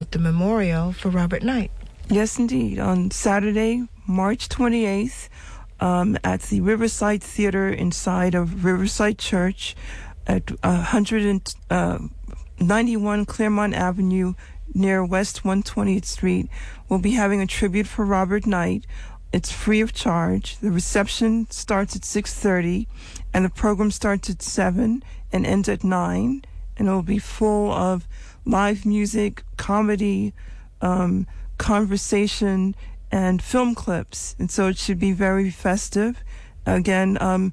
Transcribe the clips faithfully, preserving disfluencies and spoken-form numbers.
about the memorial for Robert Knight. Yes, indeed. On Saturday, March twenty-eighth, um, at the Riverside Theater inside of Riverside Church at one ninety-one Claremont Avenue near West one hundred twentieth Street, we'll be having a tribute for Robert Knight. It's free of charge. The reception starts at six thirty, and the program starts at seven and ends at nine, and it'll be full of live music, comedy, um, conversation, and film clips. And so it should be very festive. Again, um,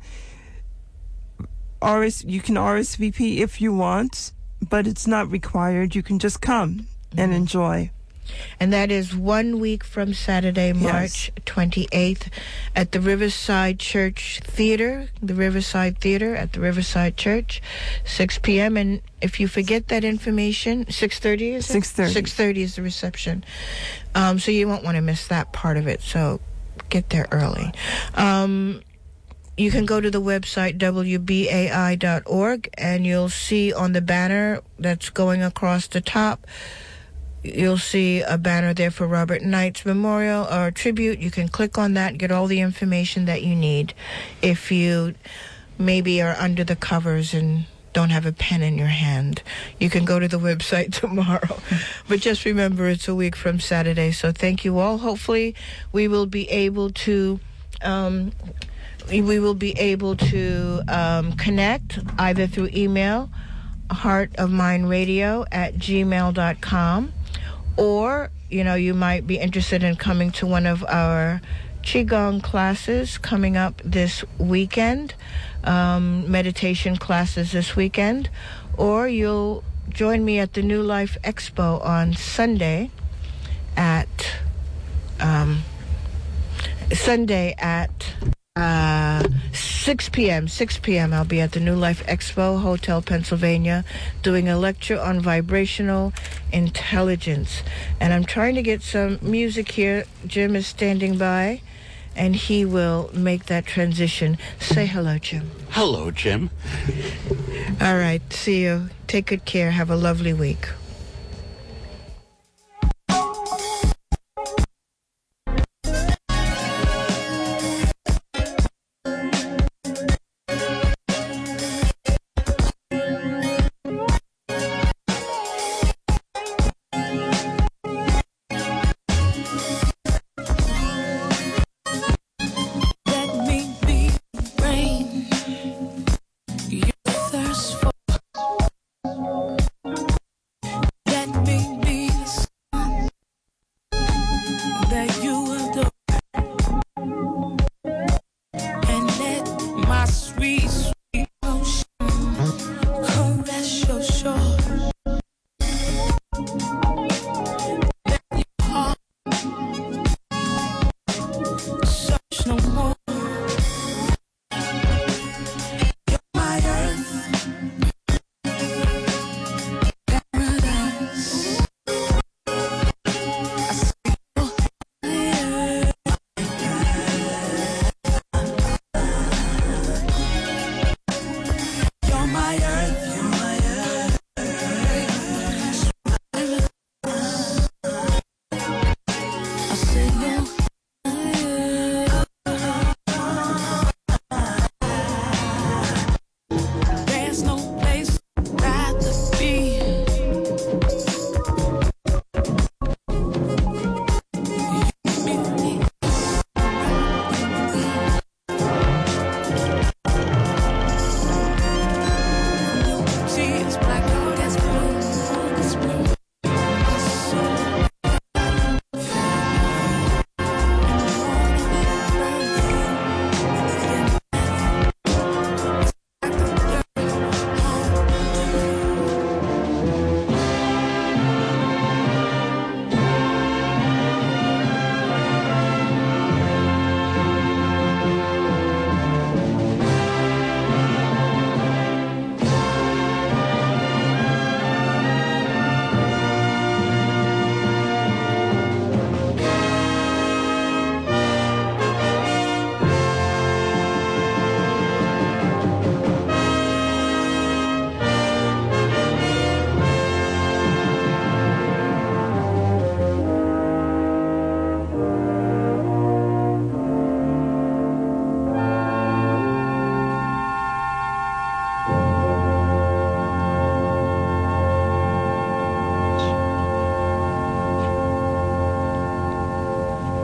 R S, you can R S V P if you want, but it's not required. You can just come mm-hmm. and enjoy. And that is one week from Saturday, March yes. twenty-eighth, at the Riverside Church Theater, the Riverside Theater at the Riverside Church, six p.m. And if you forget that information, six thirty is it? six thirty. six thirty is the reception. Um, so you won't want to miss that part of it, so get there early. Um, you can go to the website w b a i dot org, and you'll see on the banner that's going across the top, you'll see a banner there for Robert Knight's memorial or tribute. You can click on that, get all the information that you need. If you maybe are under the covers and don't have a pen in your hand, you can go to the website tomorrow. But just remember, it's a week from Saturday. So thank you all. Hopefully we will be able to um, we will be able to um, connect either through email, heartofmindradio at gmail dot com. Or, you know, you might be interested in coming to one of our Qigong classes coming up this weekend, um, meditation classes this weekend. Or you'll join me at the New Life Expo on Sunday at, um, Sunday at uh, six p.m. six p.m. I'll be at the New Life Expo, Hotel Pennsylvania, doing a lecture on vibrational intelligence. And I'm trying to get some music here. Jim is standing by, and he will make that transition. Say hello, Jim. Hello, Jim. All right. See you. Take good care. Have a lovely week.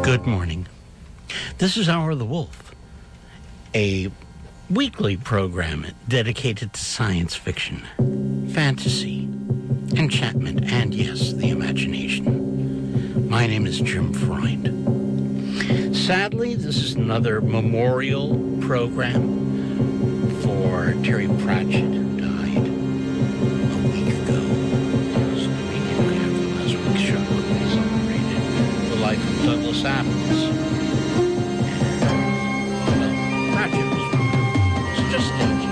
Good morning. This is Hour of the Wolf, a weekly program dedicated to science fiction, fantasy, enchantment, and yes, the imagination. My name is Jim Freund. Sadly, this is another memorial program for Terry Pratchett, who died a week ago. Just immediately after last week's show, we celebrated the life of Douglas Adams. And, well, Pratchett was wonderful. So just stay tuned.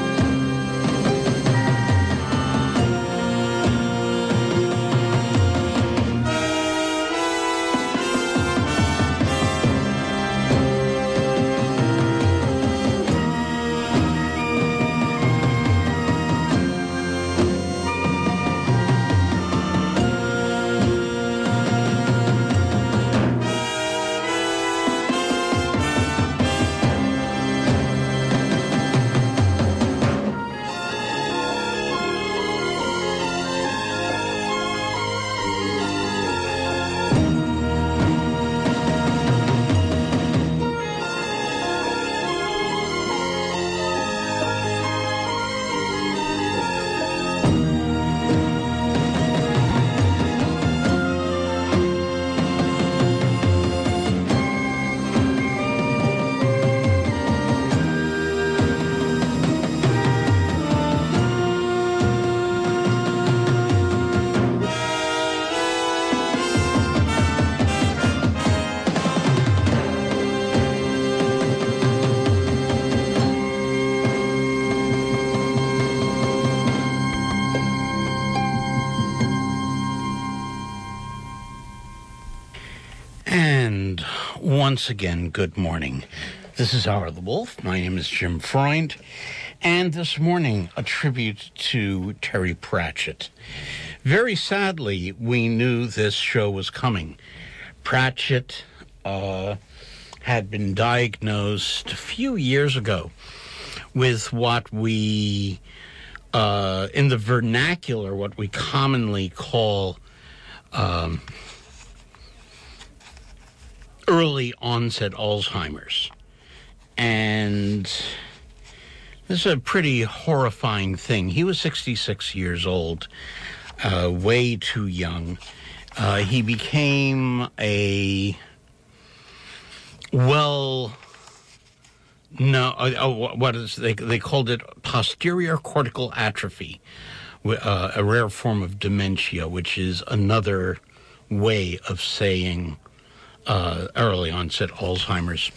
Once again, good morning. This is Hour of the Wolf. My name is Jim Freund, and this morning, a tribute to Terry Pratchett. Very sadly, we knew this show was coming. Pratchett uh, had been diagnosed a few years ago with what we, uh, in the vernacular, what we commonly call um, early onset Alzheimer's. And this is a pretty horrifying thing. He was sixty-six years old, uh, way too young. Uh, he became a, well, no, uh, what is, they, they called it posterior cortical atrophy, uh, a rare form of dementia, which is another way of saying Uh, early onset Alzheimer's.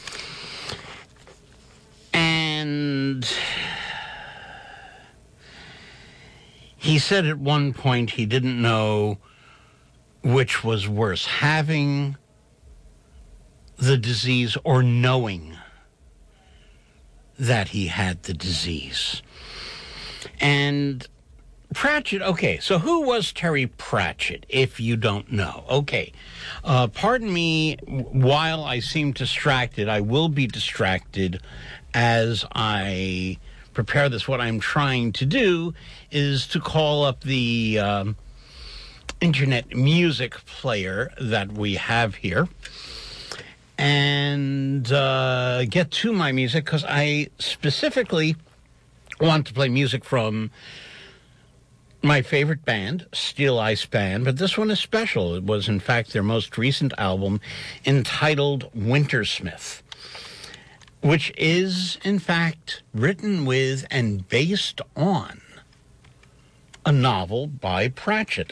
And he said at one point he didn't know which was worse, having the disease or knowing that he had the disease. And Pratchett, okay, so who was Terry Pratchett, if you don't know? Okay, uh, pardon me, while I seem distracted, I will be distracted as I prepare this. What I'm trying to do is to call up the um, internet music player that we have here and uh, get to my music, because I specifically want to play music from my favorite band, Steel Ice Band, but this one is special. It was, in fact, their most recent album entitled Wintersmith, which is, in fact, written with and based on a novel by Pratchett.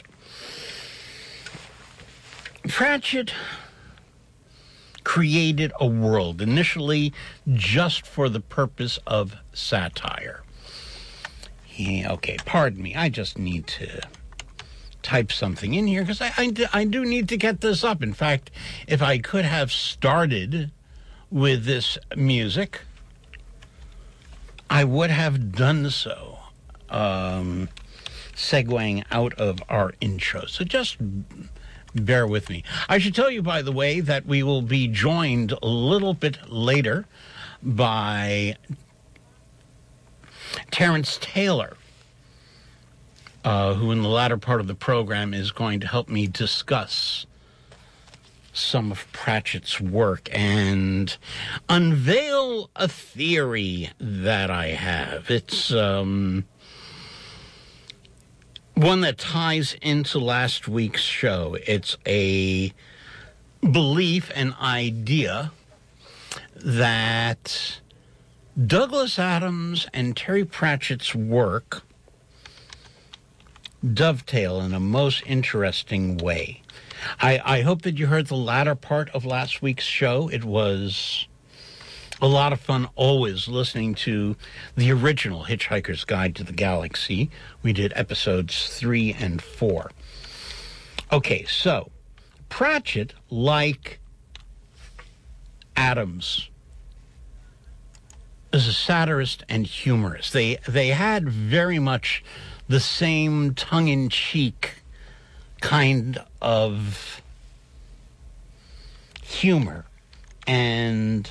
Pratchett created a world initially just for the purpose of satire. Yeah, okay, pardon me. I just need to type something in here because I, I, I do need to get this up. In fact, if I could have started with this music, I would have done so, um, segueing out of our intro. So just bear with me. I should tell you, by the way, that we will be joined a little bit later by Terrence Taylor, uh, who in the latter part of the program is going to help me discuss some of Pratchett's work and unveil a theory that I have. It's um, one that ties into last week's show. It's a belief, an idea that Douglas Adams and Terry Pratchett's work dovetail in a most interesting way. I, I hope that you heard the latter part of last week's show. It was a lot of fun always listening to the original Hitchhiker's Guide to the Galaxy. We did episodes three and four. Okay, so Pratchett, like Adams, is a satirist and humorist. They they had very much the same tongue-in-cheek kind of humor and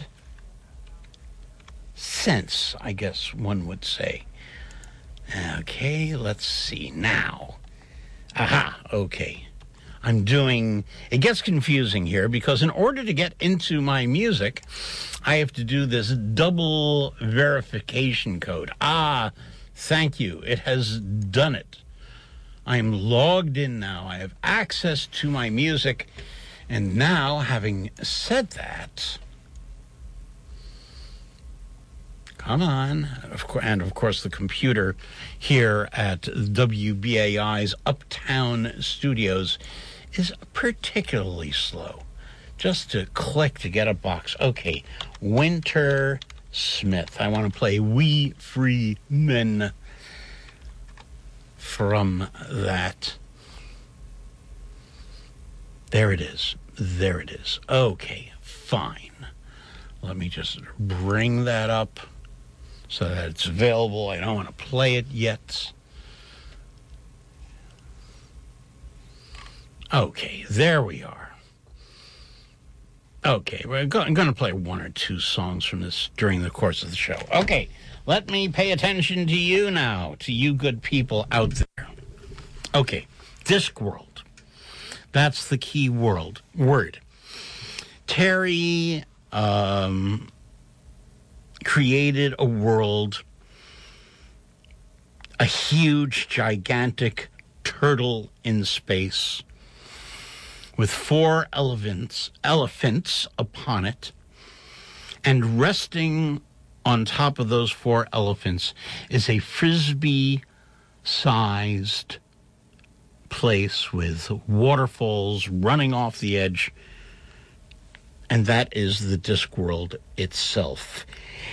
sense, I guess one would say. Okay, let's see now. Aha, okay. I'm doing, it gets confusing here because in order to get into my music, I have to do this double verification code. Ah, thank you. It has done it. I'm logged in now. I have access to my music. And now, having said that, come on. Of course, and of course, the computer here at W B A I's Uptown Studios is particularly slow. Just to click to get a box. Okay, Winter Smith. I want to play We Free Men from that. There it is. There it is. Okay, fine. Let me just bring that up so that it's available. I don't want to play it yet. Okay, there we are. Okay, we're go- I'm going to play one or two songs from this during the course of the show. Okay, let me pay attention to you now, to you good people out there. Okay, Discworld. That's the key world word. Terry um, created a world, a huge, gigantic turtle in space with four elephants, elephants upon it, and resting on top of those four elephants is a frisbee-sized place with waterfalls running off the edge, and that is the Discworld itself.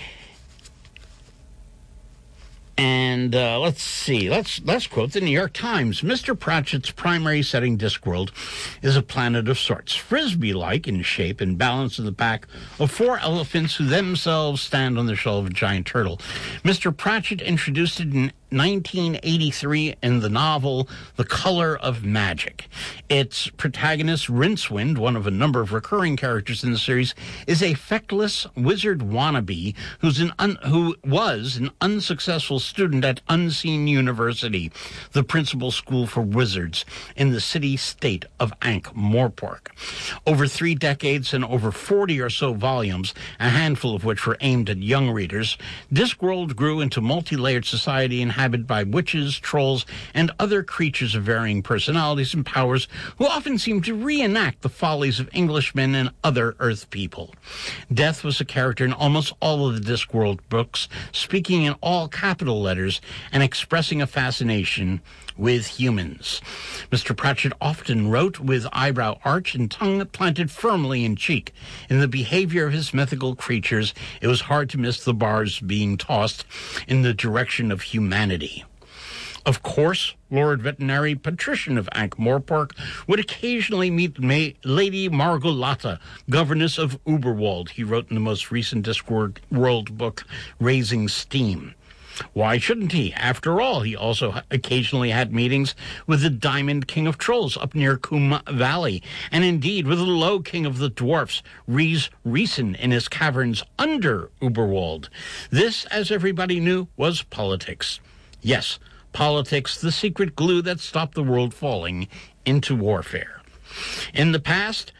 And uh, let's see, let's let's quote the New York Times. Mister Pratchett's primary setting, Discworld, is a planet of sorts, frisbee-like in shape and balance in the back of four elephants who themselves stand on the shell of a giant turtle. Mister Pratchett introduced it in nineteen eighty-three in the novel The Color of Magic. Its protagonist, Rincewind, one of a number of recurring characters in the series, is a feckless wizard wannabe who's an un- who was an unsuccessful student at Unseen University, the principal school for wizards in the city-state of Ankh-Morpork. Over three decades and over forty or so volumes, a handful of which were aimed at young readers, Discworld grew into multi-layered society inhabited by witches, trolls, and other creatures of varying personalities and powers who often seem to reenact the follies of Englishmen and other Earth people. Death was a character in almost all of the Discworld books, speaking in all capital letters and expressing a fascination with humans. Mister Pratchett often wrote with eyebrow arch and tongue planted firmly in cheek. In the behavior of his mythical creatures, it was hard to miss the bars being tossed in the direction of humanity. Of course, Lord Veterinary Patrician of Ankh-Morpork would occasionally meet May- Lady Margolata, governess of Uberwald, he wrote in the most recent Discworld book, Raising Steam. Why shouldn't he? After all, he also occasionally had meetings with the Diamond King of Trolls up near Kuma Valley, and indeed with the Low King of the Dwarfs, Rhys Reason, in his caverns under Uberwald. This, as everybody knew, was politics. Yes, politics, the secret glue that stopped the world falling into warfare. In the past,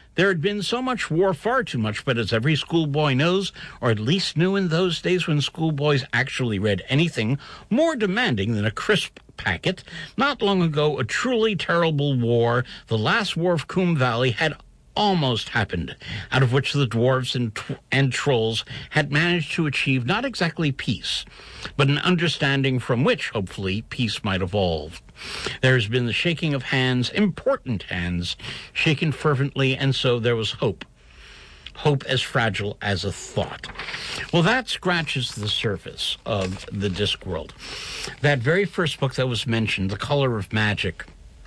There had been so much war, far too much, but as every schoolboy knows, or at least knew in those days when schoolboys actually read anything more demanding than a crisp packet, not long ago a truly terrible war, the last war of Coombe Valley, had almost happened, out of which the dwarves and, tw- and trolls had managed to achieve not exactly peace, but an understanding from which, hopefully, peace might evolve. There has been the shaking of hands, important hands, shaken fervently, and so there was hope. Hope as fragile as a thought. Well, that scratches the surface of the Discworld. That very first book that was mentioned, The Color of Magic,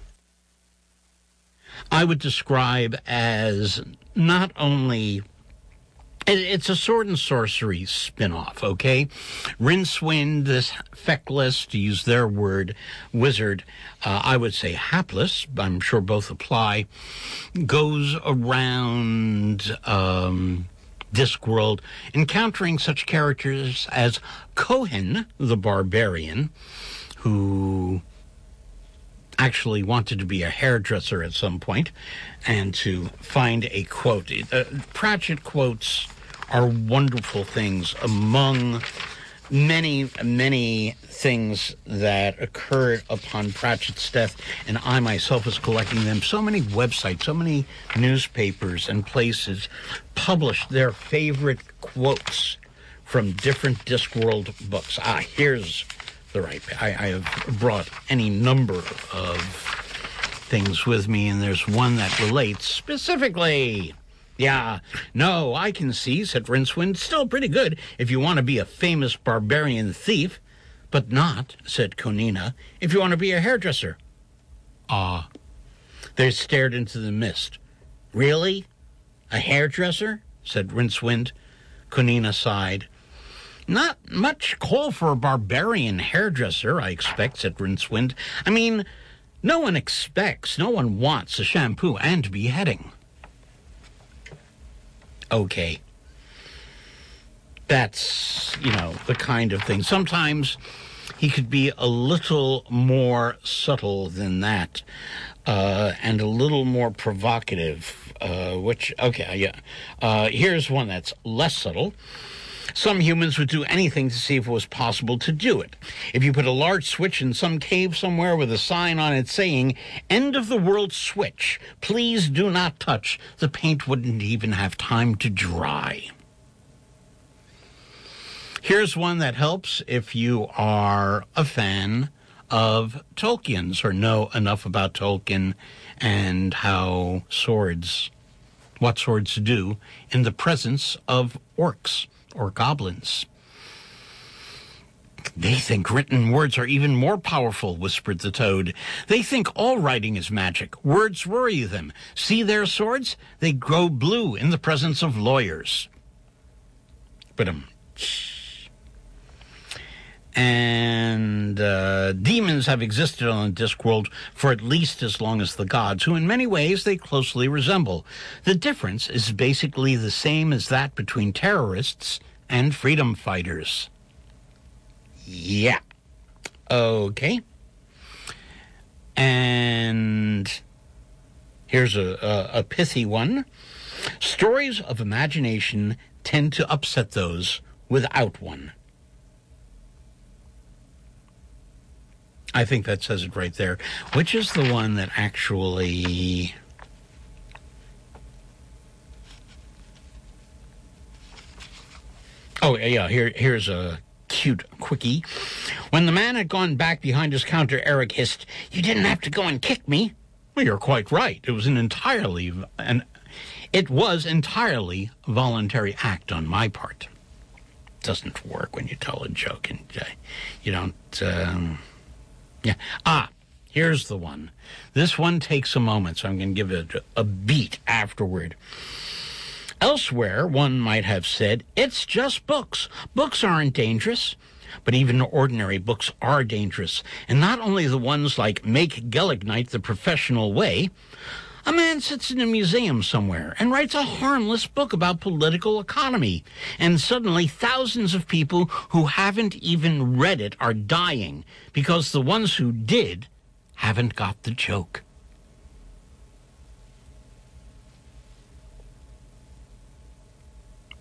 I would describe as not only... It's a sword and sorcery spin-off, okay? Rincewind, this feckless, to use their word, wizard, uh, I would say hapless, I'm sure both apply, goes around um, Discworld encountering such characters as Cohen, the barbarian, who actually wanted to be a hairdresser at some point, and to find a quote. Uh, Pratchett quotes are wonderful things among many, many things that occurred upon Pratchett's death, and I myself was collecting them. So many websites, so many newspapers and places published their favorite quotes from different Discworld books. Ah, here's the right. I, I have brought any number of things with me, and there's one that relates specifically. Yeah, no, I can see, said Rincewind. Still pretty good if you want to be a famous barbarian thief, but not, said Conina, if you want to be a hairdresser. Ah. They stared into the mist. Really? A hairdresser? said Rincewind. Conina sighed. Not much call for a barbarian hairdresser, I expect, said Rincewind. I mean, no one expects, no one wants a shampoo and beheading. Okay. That's, you know, the kind of thing. Sometimes he could be a little more subtle than that, uh, and a little more provocative, uh, which, okay, yeah. Uh, here's one that's less subtle. Some humans would do anything to see if it was possible to do it. If you put a large switch in some cave somewhere with a sign on it saying, "End of the world switch, please do not touch," the paint wouldn't even have time to dry. Here's one that helps if you are a fan of Tolkien's or know enough about Tolkien and how swords, what swords do in the presence of orcs or goblins. They think written words are even more powerful, whispered the toad. They think all writing is magic. Words worry them. See their swords? They grow blue in the presence of lawyers. But um, and uh, demons have existed on the Discworld for at least as long as the gods, who in many ways they closely resemble. The difference is basically the same as that between terrorists and freedom fighters. Yeah. Okay. And here's a, a, a pithy one. Stories of imagination tend to upset those without one. I think that says it right there. Which is the one that actually... Oh, yeah, here, here's a cute quickie. When the man had gone back behind his counter, Eric hissed, "You didn't have to go and kick me." Well, you're quite right. It was an entirely... an, it was entirely voluntary act on my part. It doesn't work when you tell a joke and uh, you don't... Um, Yeah. Ah, here's the one. This one takes a moment, so I'm going to give it a, a beat afterward. Elsewhere, one might have said, it's just books. Books aren't dangerous. But even ordinary books are dangerous. And not only the ones like Make Gelignite the Professional Way. A man sits in a museum somewhere and writes a harmless book about political economy. And suddenly thousands of people who haven't even read it are dying because the ones who did haven't got the joke.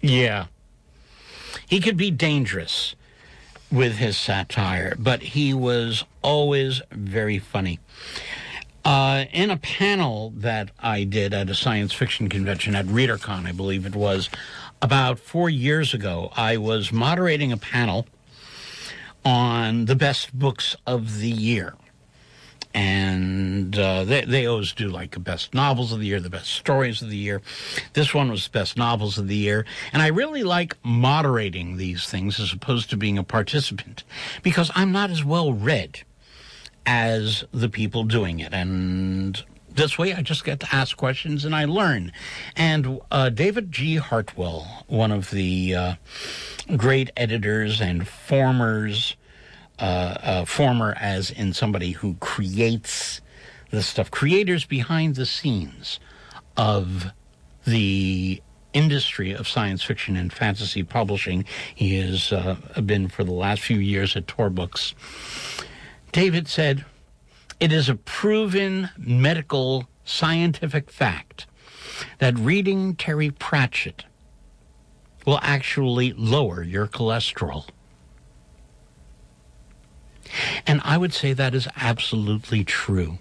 Yeah. He could be dangerous with his satire, but he was always very funny. Uh, in a panel that I did at a science fiction convention at ReaderCon, I believe it was, about four years ago, I was moderating a panel on the best books of the year. And uh, they, they always do like the best novels of the year, the best stories of the year. This one was best novels of the year. And I really like moderating these things as opposed to being a participant, because I'm not as well read as the people doing it. And this way I just get to ask questions and I learn. And uh, David G. Hartwell, one of the uh, great editors and formers, uh, uh, former as in somebody who creates the stuff, creators behind the scenes of the industry of science fiction and fantasy publishing. He has uh, been for the last few years at Tor Books. David said, "It is a proven medical scientific fact that reading Terry Pratchett will actually lower your cholesterol." And I would say that is absolutely true.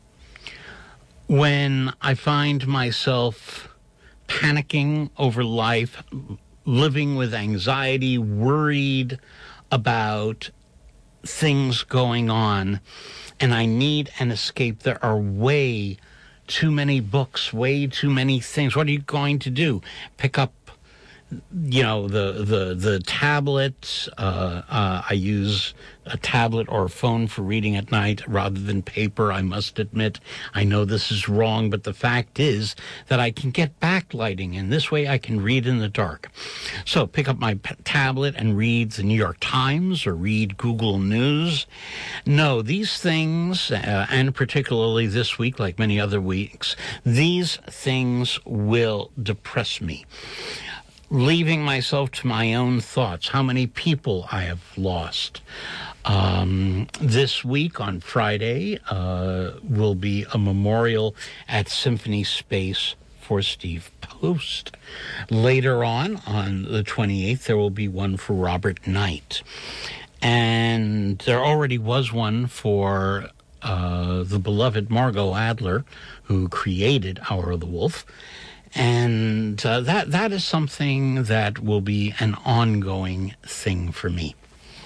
When I find myself panicking over life, living with anxiety, worried about things going on, and I need an escape, there are way too many books, way too many things. What are you going to do? Pick up, you know, the the the tablet. Uh, uh, I use a tablet or a phone for reading at night rather than paper, I must admit. I know this is wrong, but the fact is that I can get backlighting, and this way I can read in the dark. So pick up my p- tablet and read the New York Times or read Google News. No, these things, uh, and particularly this week, like many other weeks, these things will depress me. Leaving myself to my own thoughts, how many people I have lost. Um, this week on Friday uh, will be a memorial at Symphony Space for Steve Post. Later on, on the twenty-eighth, there will be one for Robert Knight. And there already was one for uh, the beloved Margot Adler, who created Hour of the Wolf. And uh, that that is something that will be an ongoing thing for me.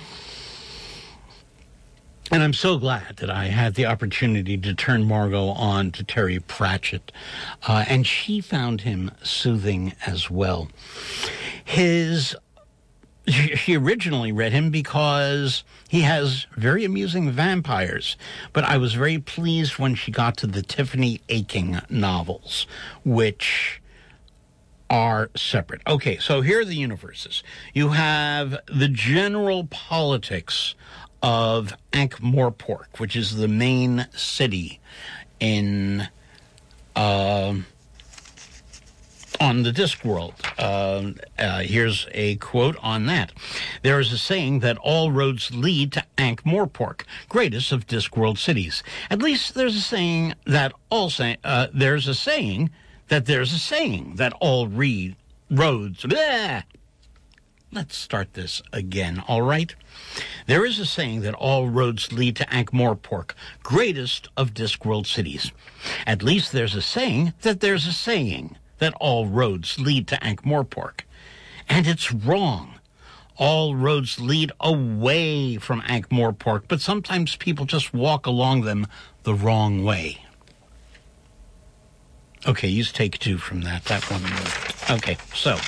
And I'm so glad that I had the opportunity to turn Margot on to Terry Pratchett. Uh, and she found him soothing as well. His... She originally read him because he has very amusing vampires. But I was very pleased when she got to the Tiffany Aching novels, which are separate. Okay, so here are the universes. You have the general politics of Ankh-Morpork, which is the main city in uh, on the Discworld. Uh, uh, here's a quote on that. "There is a saying that all roads lead to Ankh-Morpork, greatest of Discworld cities. At least there's a saying that all say, uh, there's a saying that there's a saying that all read roads." Bleh. Let's start this again, all right? "There is a saying that all roads lead to Ankh-Morpork, greatest of Discworld cities. At least there's a saying that there's a saying that all roads lead to Ankh-Morpork. And it's wrong. All roads lead away from Ankh-Morpork, but sometimes people just walk along them the wrong way." Okay, use take two from that. That one worked. Okay, so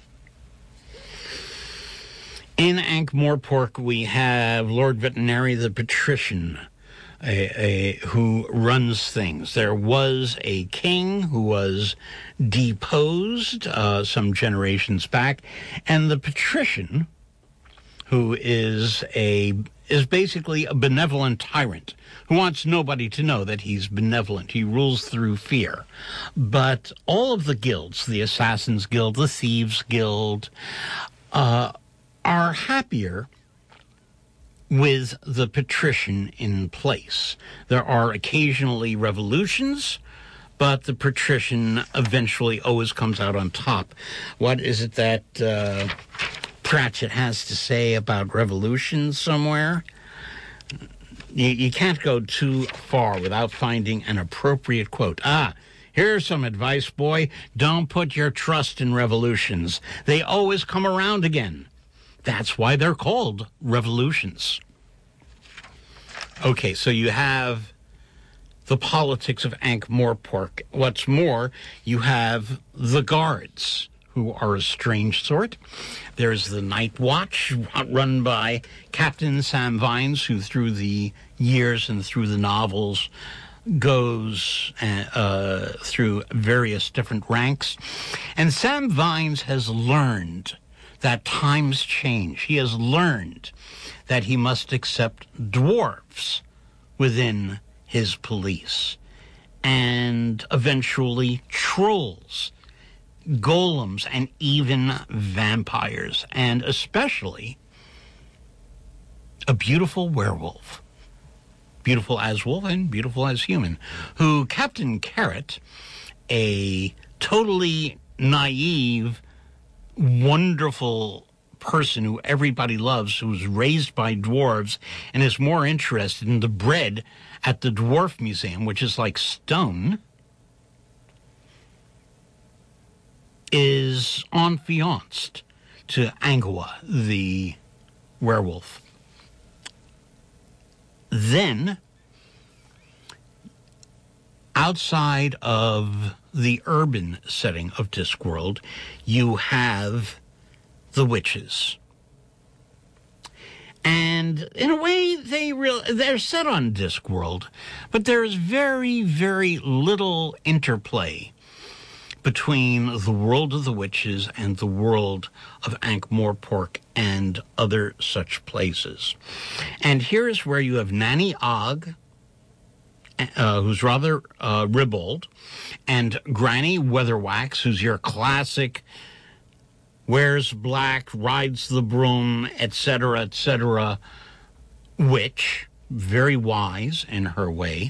in Ankh-Morpork, we have Lord Vetinary the Patrician, a, a, who runs things. There was a king who was deposed uh, some generations back, and the Patrician, who is a is basically a benevolent tyrant who wants nobody to know that he's benevolent. He rules through fear. But all of the guilds, the Assassin's Guild, the Thieves Guild, uh, are happier with the patrician in place. There are occasionally revolutions, but the patrician eventually always comes out on top. What is it that uh, Pratchett has to say about revolution somewhere? You, you can't go too far without finding an appropriate quote. Ah, here's some advice, boy. Don't put your trust in revolutions. They always come around again. That's why they're called revolutions. Okay, so you have the politics of Ankh-Morpork. What's more, you have the guards, who are a strange sort. There's the Night Watch, run by Captain Sam Vines, who through the years and through the novels goes uh, through various different ranks. And Sam Vines has learned that times change. He has learned that he must accept dwarves within his police, and eventually trolls, golems, and even vampires, and especially a beautiful werewolf. Beautiful as wolf and beautiful as human, who Captain Carrot, a totally naive, wonderful person who everybody loves, who's raised by dwarves and is more interested in the bread at the Dwarf Museum, which is like stone, is affianced to Angua, the werewolf. Then, outside of the urban setting of Discworld, you have the witches. And in a way, they real they're set on Discworld, but there's very, very little interplay between the world of the witches and the world of Ankh-Morpork and other such places. And here's where you have Nanny Ogg, uh, who's rather uh, ribald, and Granny Weatherwax, who's your classic wears black, rides the broom, et cetera, et cetera, witch, very wise in her way.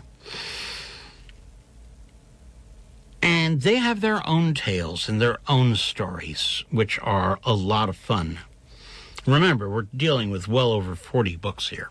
And they have their own tales and their own stories, which are a lot of fun. Remember, we're dealing with well over forty books here.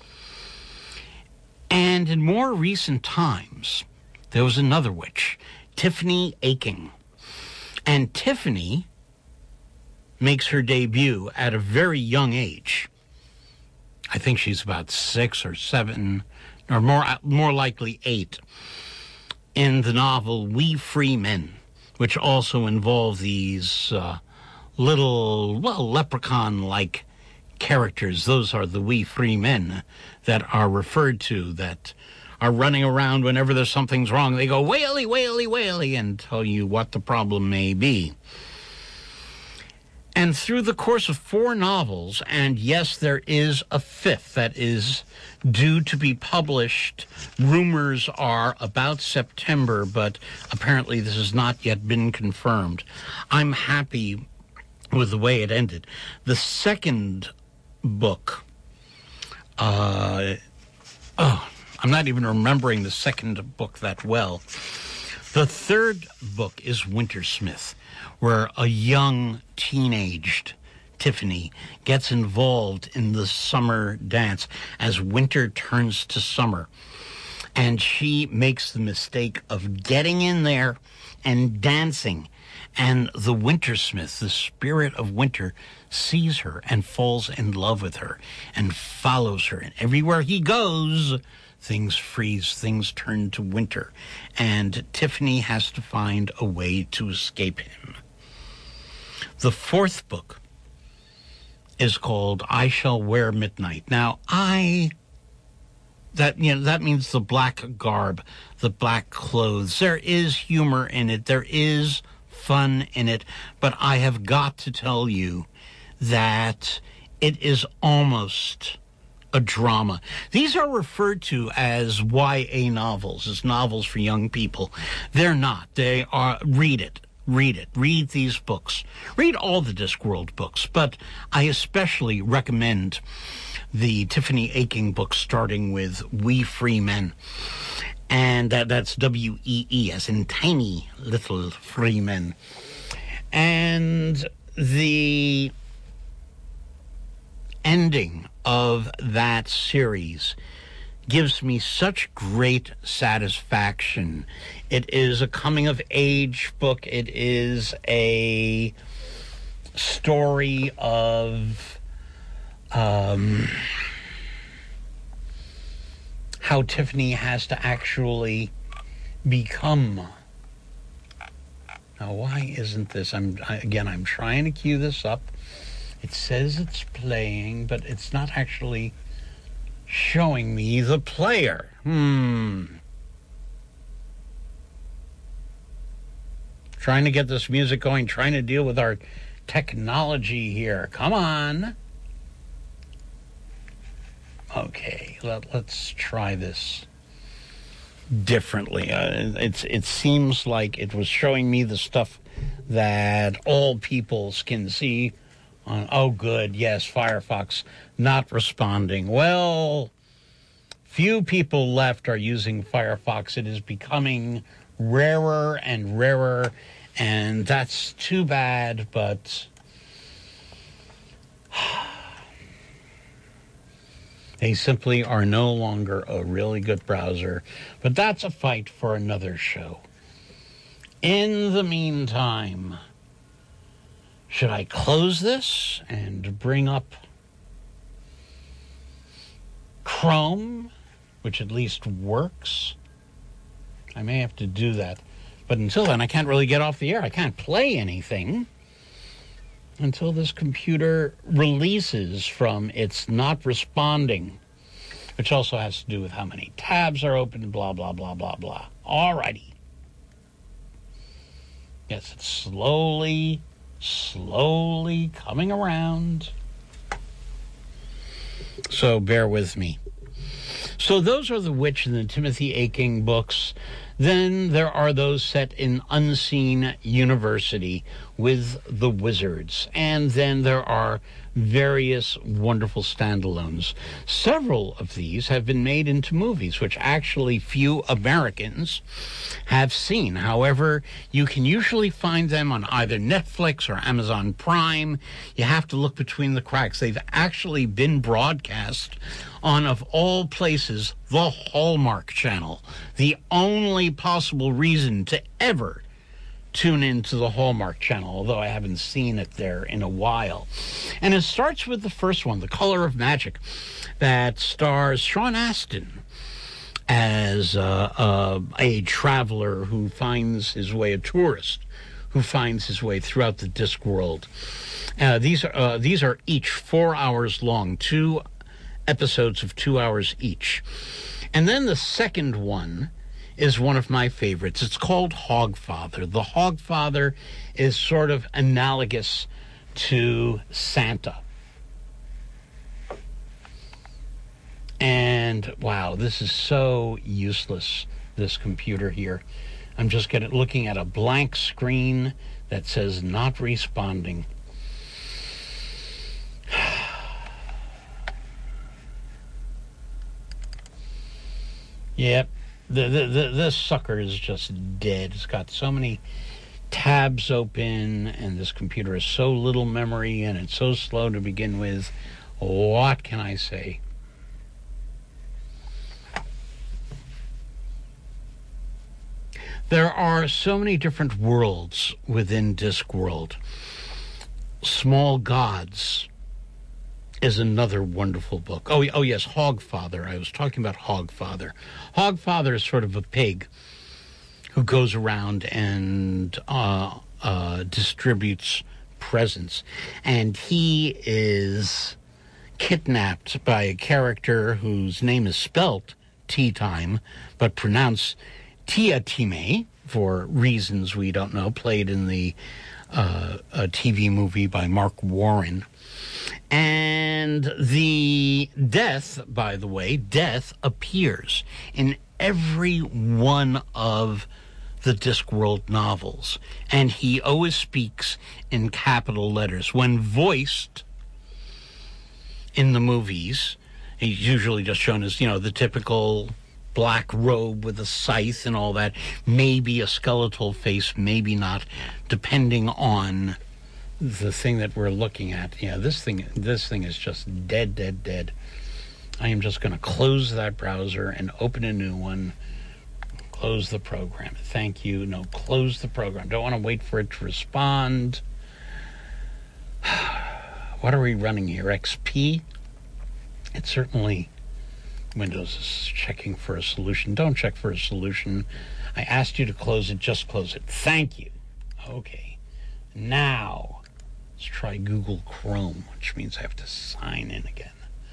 And in more recent times, there was another witch, Tiffany Aching. And Tiffany makes her debut at a very young age. I think she's about six or seven, or more, more likely eight, in the novel We Free Men, which also involve these uh, little, well, leprechaun-like characters. Those are the We Free Men that are referred to, that are running around whenever there's something's wrong. They go, whaley, whaley, whaley, and tell you what the problem may be. And through the course of four novels, and yes, there is a fifth that is due to be published. Rumors are about September, but apparently this has not yet been confirmed. I'm happy with the way it ended. The second book, uh, oh, I'm not even remembering the second book that well. The third book is Wintersmith, where a young, teenaged Tiffany gets involved in the summer dance as winter turns to summer. And she makes the mistake of getting in there and dancing. And the Wintersmith, the spirit of winter, sees her and falls in love with her and follows her. And everywhere he goes, things freeze, things turn to winter. And Tiffany has to find a way to escape him. The fourth book is called I Shall Wear Midnight. Now, I, that, you know, that means the black garb, the black clothes. There is humor in it. There is fun in it. But I have got to tell you that it is almost a drama. These are referred to as Y A novels, as novels for young people. They're not. They are, read it. Read it. Read these books. Read all the Discworld books, but I especially recommend the Tiffany Aching book, starting with We Free Men. And that, that's W E E, as in Tiny Little Freeman. And the ending of that series gives me such great satisfaction. It is a coming-of-age book. It is a story of um, how Tiffany has to actually become. Now, why isn't this? I'm again, I'm trying to cue this up. It says it's playing, but it's not actually showing me the player. Hmm. Trying to get this music going, trying to deal with our technology here. Come on. Okay, let, let's try this differently. Uh, it's it seems like it was showing me the stuff that all peoples can see. On, oh, good. Yes, Firefox not responding. Well, few people left are using Firefox. It is becoming rarer and rarer, and that's too bad, but they simply are no longer a really good browser. But that's a fight for another show. In the meantime, should I close this and bring up Chrome, which at least works? I may have to do that. But until then, I can't really get off the air. I can't play anything until this computer releases from its not responding, which also has to do with how many tabs are open, blah, blah, blah, blah, blah. All righty. Yes, it's slowly... slowly coming around. So bear with me. So those are the Witch and the Timothy A. King books. Then there are those set in Unseen University with the Wizards. And then there are various wonderful standalones. Several of these have been made into movies, which actually few Americans have seen. However, you can usually find them on either Netflix or Amazon Prime. You have to look between the cracks. They've actually been broadcast on, of all places, the Hallmark Channel. The only possible reason to ever tune into the Hallmark Channel, although I haven't seen it there in a while. And it starts with the first one, The Color of Magic, that stars Sean Astin as uh, uh, a traveler who finds his way, a tourist who finds his way throughout the Discworld. Uh, these are uh, these are each four hours long, two episodes of two hours each. And then the second one is one of my favorites. It's called Hogfather. The Hogfather is sort of analogous to Santa. And wow, this is so useless, this computer here. I'm just getting, looking at a blank screen that says not responding. Yep. The, the, the, this sucker is just dead. It's got so many tabs open, and this computer has so little memory, and it's so slow to begin with. What can I say? There are so many different worlds within Discworld. Small Gods is another wonderful book. Oh, oh yes, Hogfather. I was talking about Hogfather. Hogfather is sort of a pig who goes around and uh, uh, distributes presents. And he is kidnapped by a character whose name is spelt Tea Time, but pronounced Tia Time for reasons we don't know, played in the uh, a T V movie by Mark Warren. And the death, by the way, death appears in every one of the Discworld novels. And he always speaks in capital letters. When voiced in the movies, he's usually just shown as, you know, the typical black robe with a scythe and all that. Maybe a skeletal face, maybe not, depending on the thing that we're looking at. Yeah, this thing, this thing is just dead, dead, dead. I am just going to close that browser and open a new one. Close the program. Thank you. No, close the program. Don't want to wait for it to respond. What are we running here? X P? It's certainly... Windows is checking for a solution. Don't check for a solution. I asked you to close it. Just close it. Thank you. Okay. Now, let's try Google Chrome, which means I have to sign in again.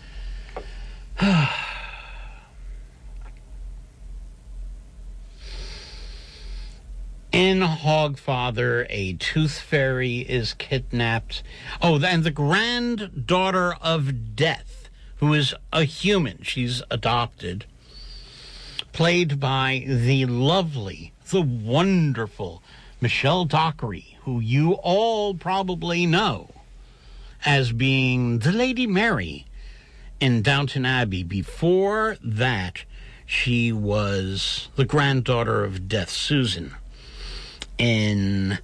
In Hogfather, a tooth fairy is kidnapped. Oh, and the granddaughter of Death, who is a human, she's adopted, played by the lovely, the wonderful Michelle Dockery, who you all probably know as being the Lady Mary in Downton Abbey. Before that, she was the granddaughter of Death, Susan, in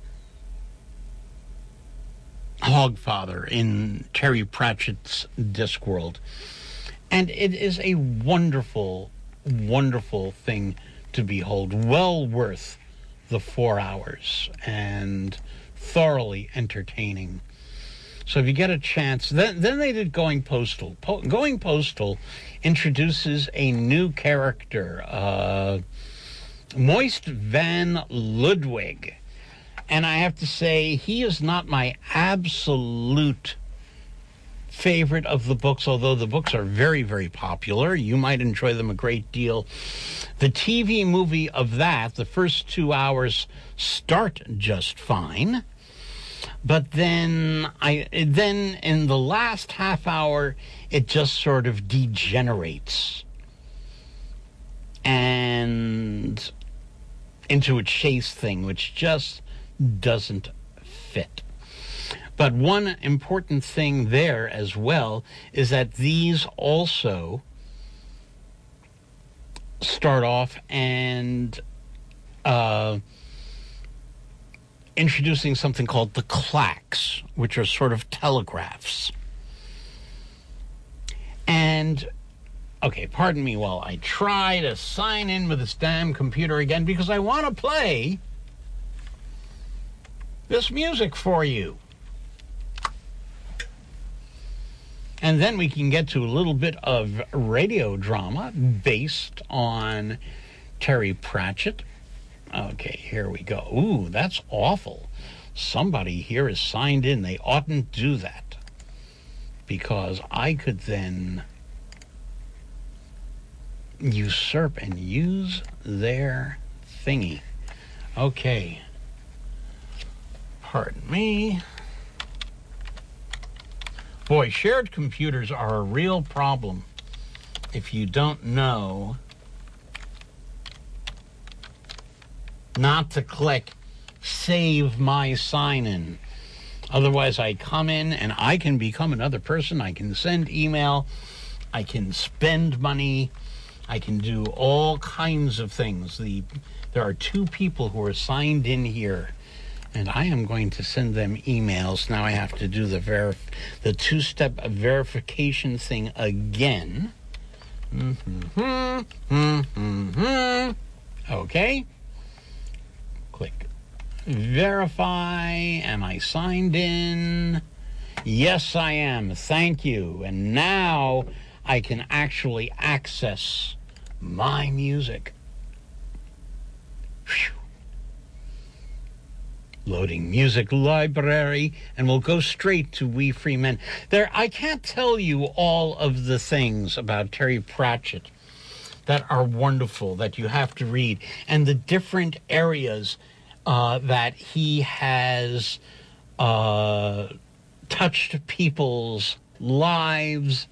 Hogfather, in Terry Pratchett's Discworld. And it is a wonderful, wonderful thing to behold. Well worth the four hours and thoroughly entertaining. So if you get a chance, then, then they did Going Postal. Po- Going Postal introduces a new character, uh, Moist Van Ludwig. And I have to say, he is not my absolute favorite of the books, although the books are very, very popular. You might enjoy them a great deal. The T V movie of that, the first two hours start just fine. But then, I then in the last half hour, it just sort of degenerates and into a chase thing, which just doesn't fit. But one important thing there as well is that these also start off and uh, introducing something called the clacks, which are sort of telegraphs. And, okay, pardon me while I try to sign in with this damn computer again, because I want to play this music for you. And then we can get to a little bit of radio drama based on Terry Pratchett. Okay, here we go. Ooh, that's awful. Somebody here is signed in. They oughtn't do that, because I could then usurp and use their thingy. Okay. Pardon me. Boy, shared computers are a real problem if you don't know not to click Save My Sign-In. Otherwise, I come in and I can become another person. I can send email. I can spend money. I can do all kinds of things. The, there are two people who are signed in here, and I am going to send them emails. Now I have to do the verif- the two-step verification thing again. Mm-hmm. Mm-hmm. Okay. Click verify. Am I signed in? Yes, I am. Thank you. And now I can actually access my music. Phew. Loading music library, and we'll go straight to We Free Men. There, I can't tell you all of the things about Terry Pratchett that are wonderful that you have to read, and the different areas uh, that he has uh, touched people's lives,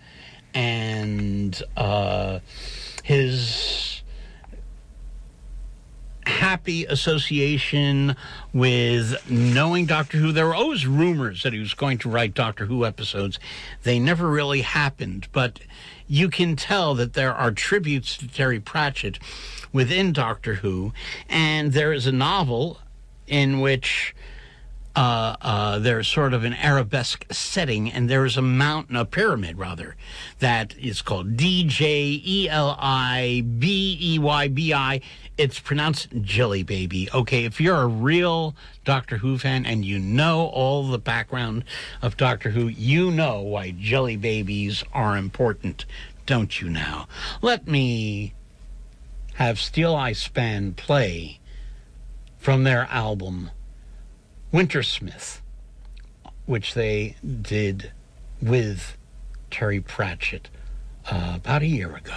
and uh, his happy association with knowing Doctor Who. There were always rumors that he was going to write Doctor Who episodes. They never really happened, but you can tell that there are tributes to Terry Pratchett within Doctor Who, and there is a novel in which uh, uh, there's sort of an arabesque setting, and there is a mountain, a pyramid rather, that is called D J E L I B E Y B I. It's pronounced Jelly Baby. Okay, if you're a real Doctor Who fan and you know all the background of Doctor Who, you know why jelly babies are important, don't you now? Let me have Steel Eye Span play from their album Wintersmith, which they did with Terry Pratchett uh, about a year ago.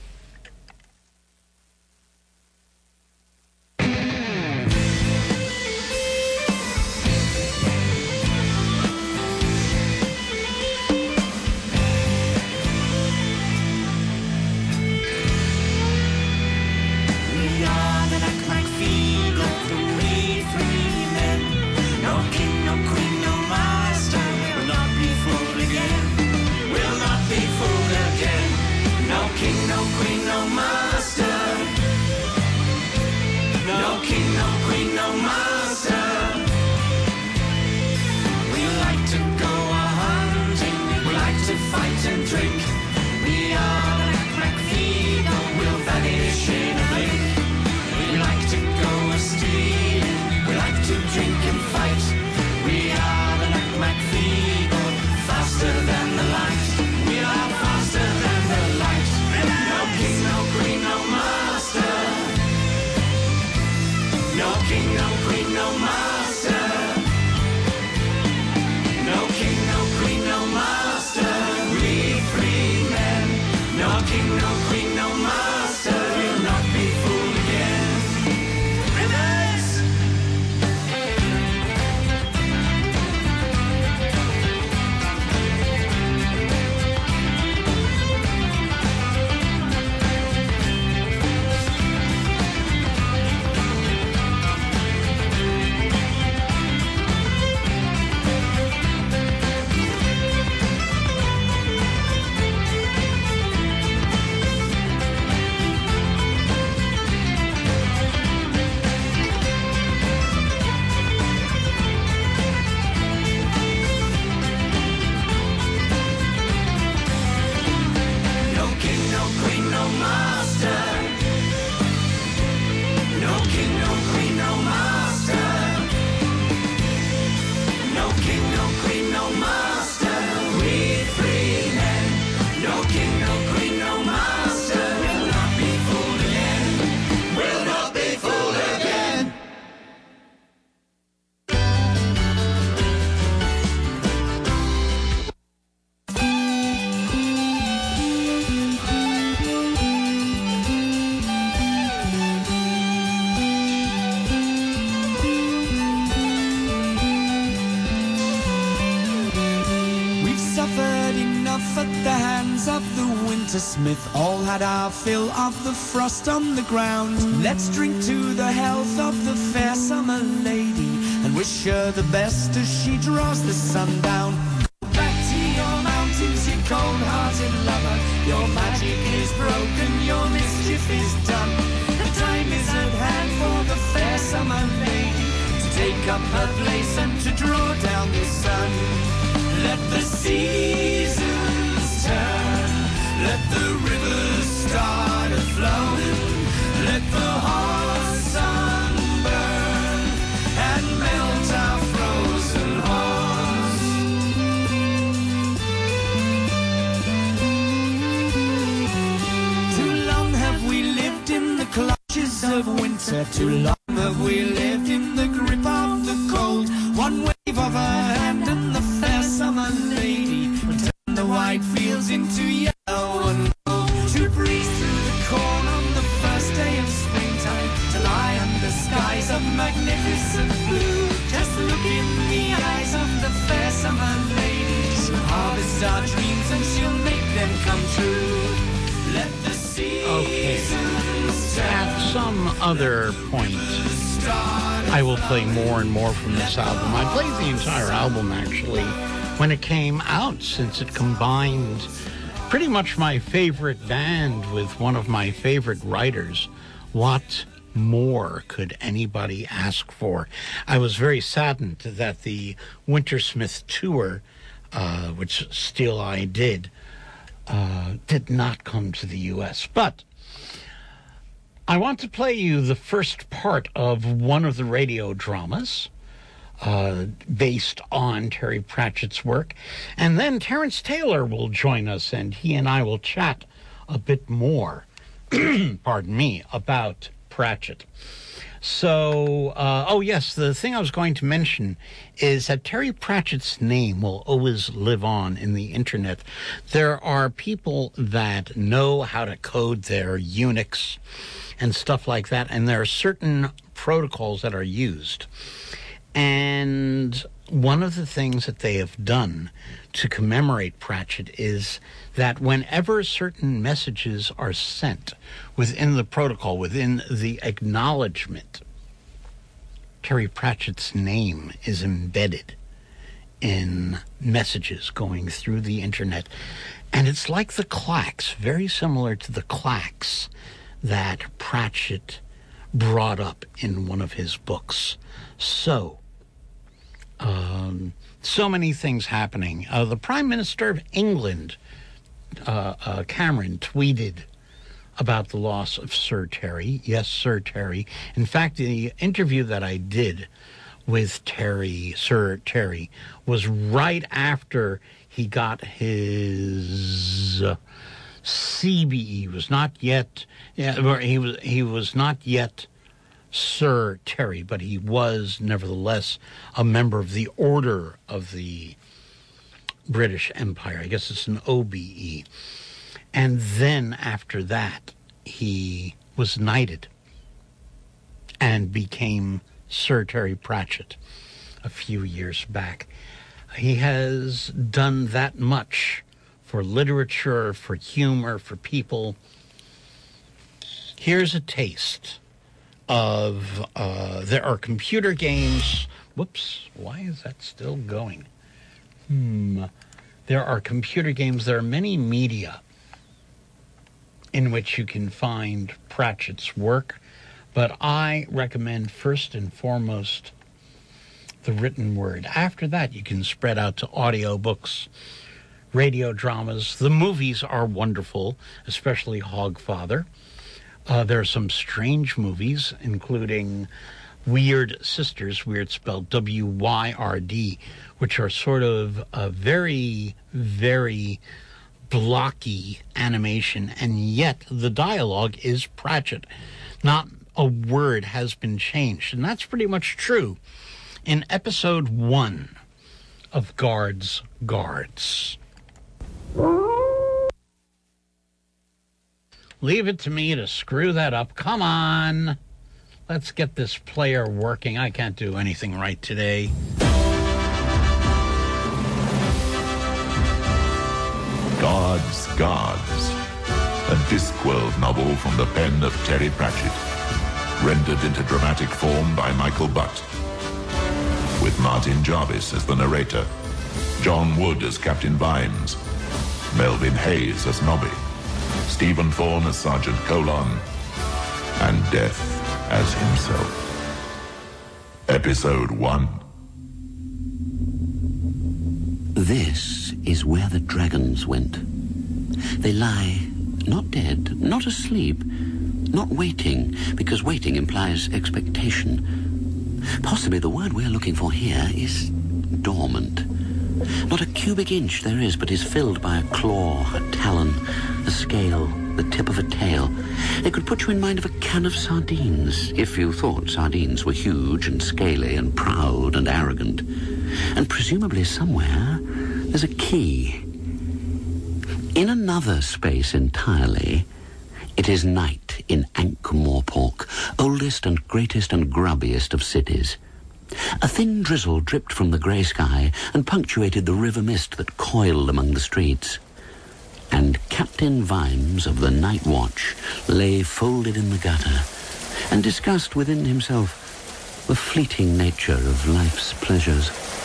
Smith all had our fill of the frost on the ground. Let's drink to the health of the fair summer lady and wish her the best as she draws the sun down. Go back to your mountains, you cold-hearted lover. Your magic is broken, your mischief is done. The time is at hand for the fair summer lady to take up her place and to draw down the sun. Let the seasons turn, let the rivers start a-flowing, let the hot sun burn and melt our frozen hearts. Too long have we lived in the clutches of winter, too long have we lived in the grip of the cold. One wave of her hand and the fair summer lady would turn the white fields into yellow and gold. To breeze through the corn on the first day of springtime, to lie under skies of magnificent blue. Just look in the eyes of the fair summer lady. She'll harvest our dreams and she'll make them come true. Let the seasons Okay. turn. At some other point, I will play more and more from this album. I played the entire album, actually, when it came out, since it combined pretty much my favorite band with one of my favorite writers. What more could anybody ask for? I was very saddened that the Wintersmith tour, uh, which Steel Eye did, uh, did not come to the U S. But I want to play you the first part of one of the radio dramas uh, based on Terry Pratchett's work. And then Terence Taylor will join us, and he and I will chat a bit more, pardon me, about Pratchett. So, uh, oh yes, the thing I was going to mention is that Terry Pratchett's name will always live on in the internet. There are people that know how to code their Unix and stuff like that, and there are certain protocols that are used. And one of the things that they have done to commemorate Pratchett is that whenever certain messages are sent within the protocol, within the acknowledgement, Terry Pratchett's name is embedded in messages going through the internet. And it's like the clacks, very similar to the clacks that Pratchett brought up in one of his books. So, um, so many things happening. Uh, the Prime Minister of England, uh, uh, Cameron, tweeted about the loss of Sir Terry. Yes, Sir Terry. In fact, the interview that I did with Terry, Sir Terry, was right after he got his uh, C B E. He was not yet, yeah, he was he was not yet Sir Terry, but he was nevertheless a member of the Order of the British Empire. I guess it's an O B E. And then after that, he was knighted and became Sir Terry Pratchett a few years back. He has done that much for literature, for humor, for people. Here's a taste of, uh, there are computer games. Whoops, why is that still going? Hmm. There are computer games. There are many media in which you can find Pratchett's work, but I recommend first and foremost the written word. After that, you can spread out to audiobooks, radio dramas. The movies are wonderful, especially Hogfather. Uh, there are some strange movies, including Weird Sisters, weird spelled W Y R D, which are sort of a very, very blocky animation, and yet the dialogue is Pratchett. Not a word has been changed, and that's pretty much true. In episode one of Guards, Guards. Leave it to me to screw that up. Come on. Let's get this player working. I can't do anything right today. Guards, Guards. A Discworld novel from the pen of Terry Pratchett. Rendered into dramatic form by Michael Butt. With Martin Jarvis as the narrator. John Wood as Captain Vimes. Melvin Hayes as Nobby. Stephen Thorne as Sergeant Colon. And Death as himself. Episode one. This is where the dragons went. They lie not dead, not asleep, not waiting, because waiting implies expectation. Possibly the word we're looking for here is dormant. Not a cubic inch there is, but is filled by a claw, a talon, a scale, the tip of a tail. It could put you in mind of a can of sardines, if you thought sardines were huge and scaly and proud and arrogant. And presumably somewhere there's a key. In another space entirely, it is night in Ankh-Morpork, oldest and greatest and grubbiest of cities. A thin drizzle dripped from the grey sky and punctuated the river mist that coiled among the streets. And Captain Vimes of the Night Watch lay folded in the gutter, and discussed within himself the fleeting nature of life's pleasures.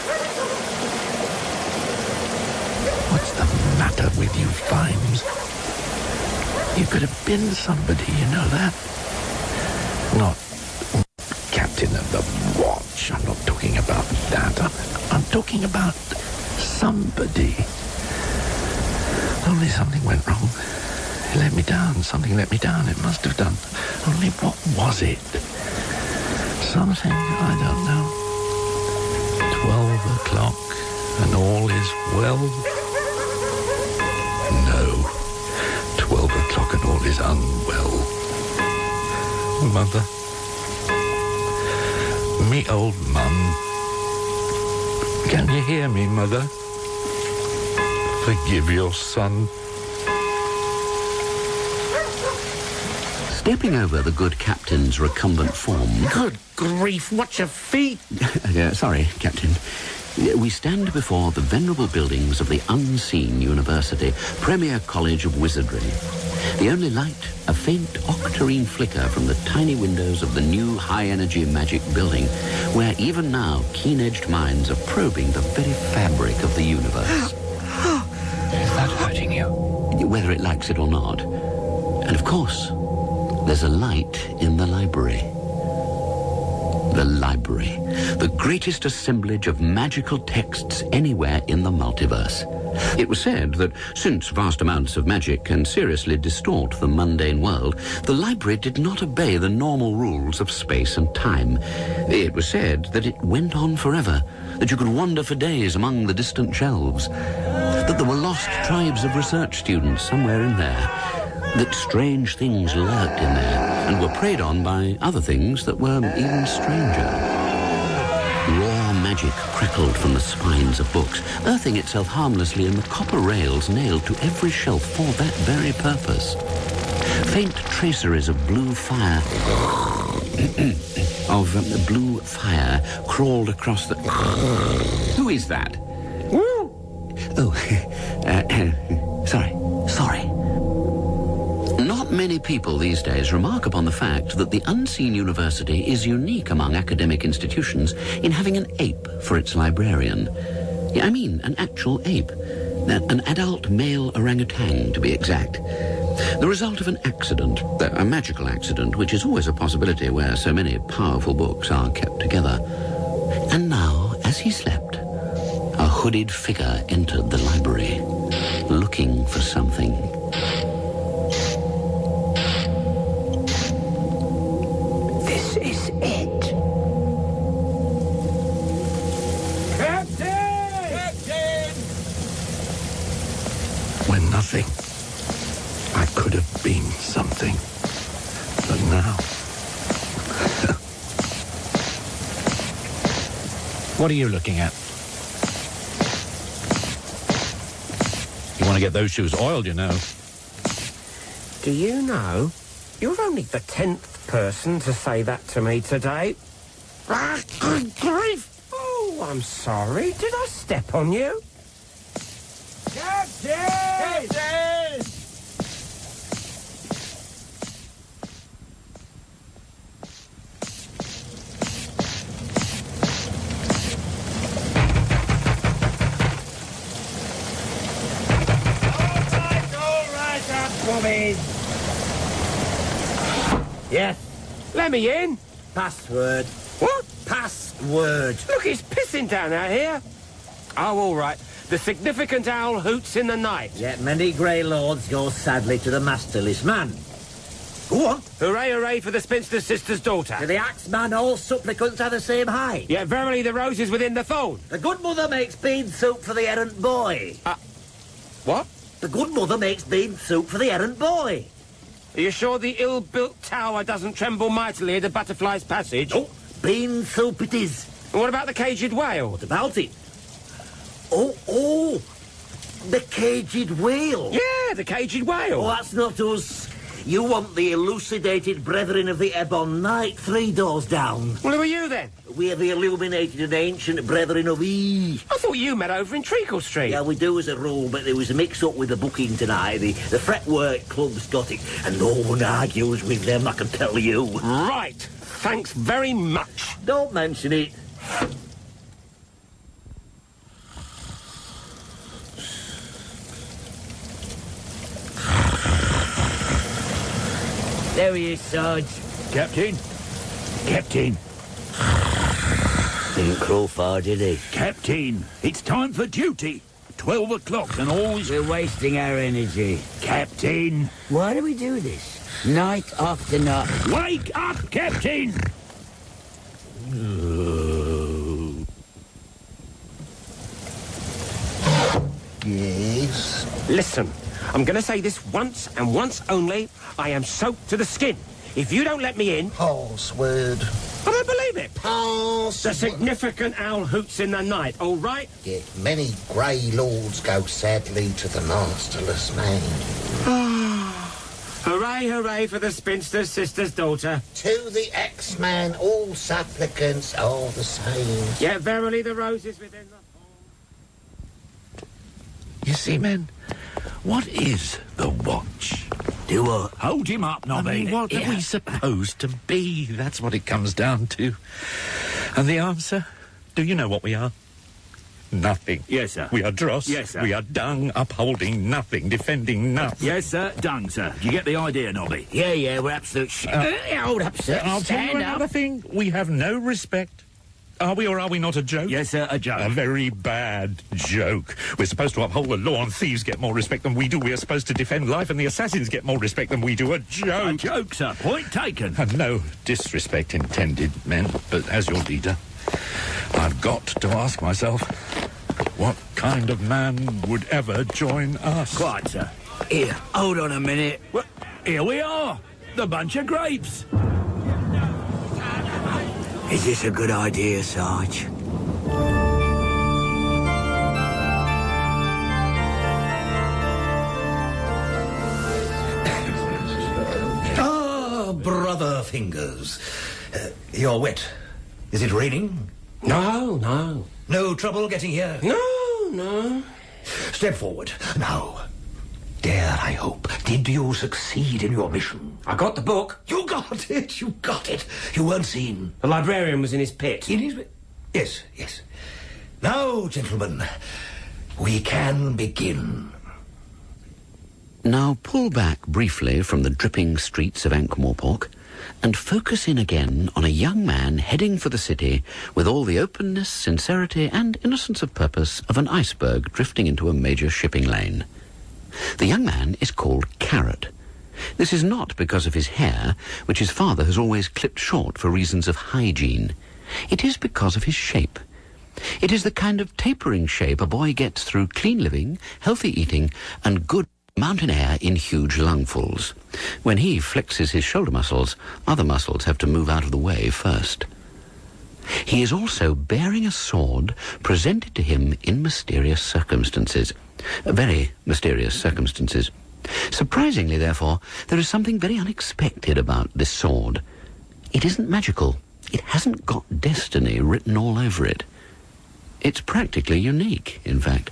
What's the matter with you, Fimes? You could have been somebody, you know that? Not captain of the watch. I'm not talking about that. I'm, I'm talking about somebody. Only something went wrong. It let me down. Something let me down. It must have done. Only what was it? Something, I don't know. Twelve o'clock and all is well. No. Twelve o'clock and all is unwell. Mother. Me old mum. Can you hear me, Mother? Forgive your son. Stepping over the good captain's recumbent form... Good grief, what's your feet? uh, sorry, Captain. We stand before the venerable buildings of the Unseen University, Premier College of Wizardry. The only light, a faint octarine flicker from the tiny windows of the new high-energy magic building, where even now keen-edged minds are probing the very fabric of the universe. Is that hurting you? Whether it likes it or not. And of course, there's a light in the library. The library, the greatest assemblage of magical texts anywhere in the multiverse. It was said that since vast amounts of magic can seriously distort the mundane world, the library did not obey the normal rules of space and time. It was said that it went on forever, that you could wander for days among the distant shelves, that there were lost tribes of research students somewhere in there, that strange things lurked in there and were preyed on by other things that were even stranger. Raw magic crackled from the spines of books, earthing itself harmlessly in the copper rails nailed to every shelf for that very purpose. Faint traceries of blue fire... of um, blue fire crawled across the... Who is that? Oh, uh, sorry, sorry. Not many people these days remark upon the fact that the Unseen University is unique among academic institutions in having an ape for its librarian. I mean, an actual ape. An adult male orangutan, to be exact. The result of an accident, a magical accident, which is always a possibility where so many powerful books are kept together. And now, as he slept, a hooded figure entered the library, looking for something. This is it. Captain! Captain! When nothing, I could have been something. But now... What are you looking at? You want to get those shoes oiled, you know. Do you know, you're only the tenth person to say that to me today. Ah, good grief! Oh, I'm sorry. Did I step on you? Captain! Captain! Yes. Let me in. Password. What? Password. Look, it's pissing down out here. Oh, all right. The significant owl hoots in the night. Yet many grey lords go sadly to the masterless man. Go on. Hooray, hooray for the spinster sister's daughter. To the axeman all supplicants are the same height. Yet verily the rose is within the thorn. The good mother makes bean soup for the errant boy. Uh, what? The good mother makes bean soup for the errant boy. Are you sure the ill-built tower doesn't tremble mightily at the butterfly's passage? Oh, bean soup it is. And what about the caged whale? What about it? Oh, oh, the caged whale. Yeah, the caged whale. Oh, that's not us. You want the elucidated brethren of the Ebon Knight three doors down. Well, who are you then? We're the illuminated and ancient brethren of E. I thought you met over in Treacle Street. Yeah, we do as a rule, but there was a mix-up with the booking tonight. The, the Fretwork Club's got it, and no one argues with them, I can tell you. Right. Thanks very much. Don't mention it. There he is, Sarge. Captain? Captain? Didn't crow far, did he? Captain, it's time for duty. Twelve o'clock and always... We're wasting our energy. Captain! Why do we do this? Night after night. Wake up, Captain! Yes? Listen, I'm going to say this once and once only. I am soaked to the skin. If you don't let me in... Password. I don't believe it. Password. The significant owl hoots in the night, all right? Yet many grey lords go sadly to the masterless man. Hooray, hooray for the spinster's sister's daughter. To the X-Man all supplicants are the same. Yet verily the roses within the... You see, men, what is the watch? Do what? Hold him up, Nobby. I mean, what Yeah. are we supposed to be? That's what it comes down to. And the answer? Do you know what we are? Nothing. Yes, sir. We are dross. Yes, sir. We are dung, upholding nothing, defending nothing. Yes, sir. Dung, sir. Do you get the idea, Nobby? Yeah, yeah, we're absolute shit. Uh, Hold up, sir. I'll tell you Stand another up. thing. We have no respect. Are we or are we not a joke? Yes, sir. A joke. A very bad joke. We're supposed to uphold the law and thieves get more respect than we do. We are supposed to defend life and the assassins get more respect than we do. A joke. A joke, sir. Point taken. And no disrespect intended, men, but as your leader, I've got to ask myself, what kind of man would ever join us? Quite, sir. Here, hold on a minute. Well, here we are. The bunch of grapes. Is this a good idea, Sarge? Ah, brother Fingers. Uh, you're wet. Is it raining? No, no. No trouble getting here? No, no. Step forward. Now, dare I hope, did you succeed in your mission? I got the book. You got it, you got it. You weren't seen. The librarian was in his pit. In his... Yes, yes. Now, gentlemen, we can begin. Now pull back briefly from the dripping streets of Ankh-Morpork and focus in again on a young man heading for the city with all the openness, sincerity and innocence of purpose of an iceberg drifting into a major shipping lane. The young man is called Carrot. This is not because of his hair, which his father has always clipped short for reasons of hygiene. It is because of his shape. It is the kind of tapering shape a boy gets through clean living, healthy eating and good mountain air in huge lungfuls. When he flexes his shoulder muscles, other muscles have to move out of the way first. He is also bearing a sword presented to him in mysterious circumstances. Very mysterious circumstances. Surprisingly, therefore, there is something very unexpected about this sword. It isn't magical. It hasn't got destiny written all over it. It's practically unique, in fact.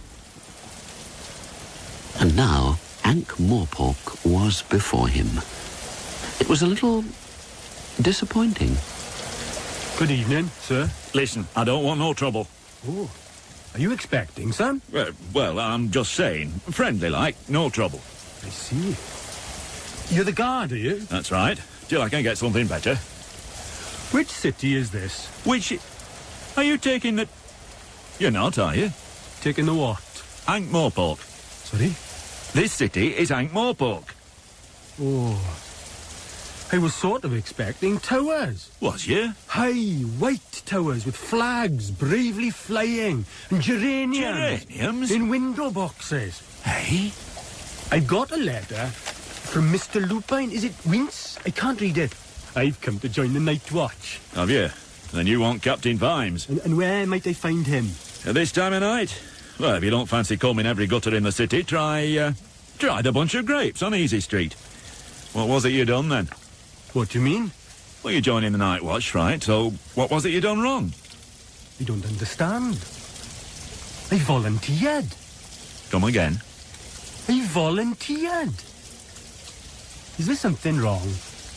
And now, Ankh-Morpork was before him. It was a little disappointing. Good evening, sir. Listen, I don't want no trouble. Oh, are you expecting some? Well, well, I'm just saying, friendly-like, no trouble. I see. You're the guard, are you? That's right. Till I can get something better. Which city is this? Which... Are you taking the... You're not, are you? Taking the what? Ankh-Morpork. Sorry? This city is Ankh-Morpork. Oh. I was sort of expecting towers. Was you? High, white towers with flags bravely flying and geraniums. Geraniums? In window boxes. Hey? I got a letter from Mister Lupine. Is it Wince? I can't read it. I've come to join the Night Watch. Have you? Then you want Captain Vimes. And, and where might I find him? At this time of night? Well, if you don't fancy combing every gutter in the city, try, uh, try the bunch of grapes on Easy Street. What was it you done, then? What do you mean? Well, you're joining the night watch, right? So, what was it you done wrong? You don't understand. I volunteered. Come again? I volunteered. Is there something wrong?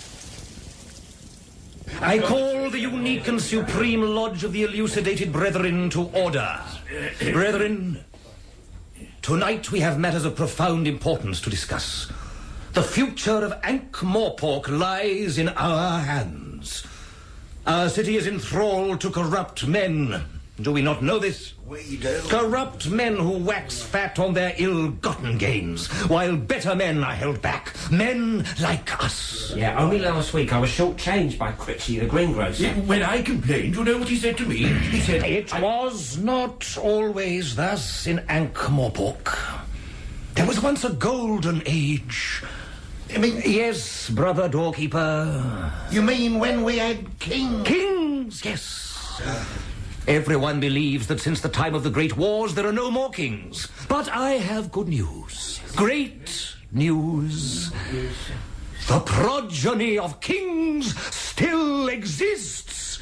I call the unique and supreme lodge of the elucidated brethren to order. Brethren, tonight we have matters of profound importance to discuss. The future of Ankh-Morpork lies in our hands. Our city is enthralled to corrupt men. Do we not know this? We do. Corrupt men who wax fat on their ill-gotten gains, while better men are held back. Men like us. Yeah, only last week I was short-changed by Critchy, the greengrocer. Yeah, when I complained, you know what he said to me? He said, it was not always thus in Ankh-Morpork. There was once a golden age. I mean, yes, brother doorkeeper. You mean when we had kings? Kings, yes. Everyone believes that since the time of the Great Wars there are no more kings. But I have good news. Great news. The progeny of kings still exists.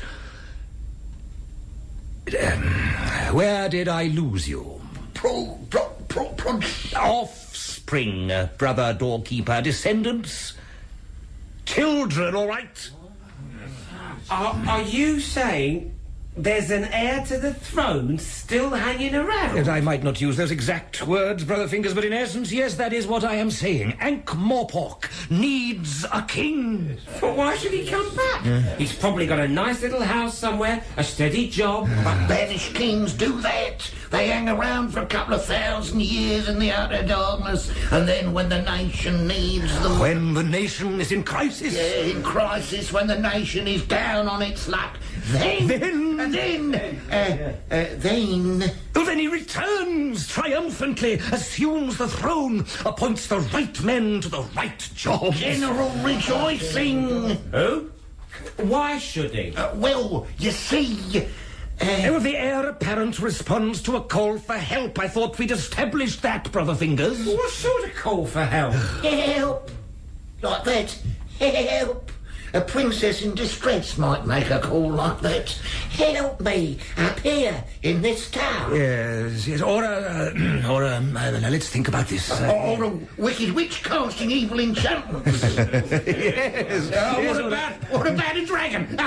Um, where did I lose you? Pro, pro, pro, pro. Offspring, uh, brother doorkeeper. Descendants. Children, all right? Are, are you saying there's an heir to the throne still hanging around? Yes, I might not use those exact words, Brother Fingers, but in essence, yes, that is what I am saying. Ankh-Morpork needs a king. But why should he come back? Yeah. He's probably got a nice little house somewhere, a steady job. But banished kings do that. They hang around for a couple of thousand years in the utter darkness, and then when the nation needs them... When the nation is in crisis? Yeah, in crisis, when the nation is down on its luck, then... Then... And then... Uh, uh, then... Oh, then he returns triumphantly, assumes the throne, appoints the right men to the right jobs. General rejoicing! Who? Why should he? Uh, well, you see... Uh, oh, the heir apparent responds to a call for help. I thought we'd established that, Brother Fingers. What sort of call for help? Help! Like that. Help! A princess in distress might make a call like that. Help me up here in this town. Yes, yes. Or a... Uh, or a... Uh, let's think about this. Uh, or a wicked witch casting evil enchantments. Yes. Uh, yes. What about... What about a dragon?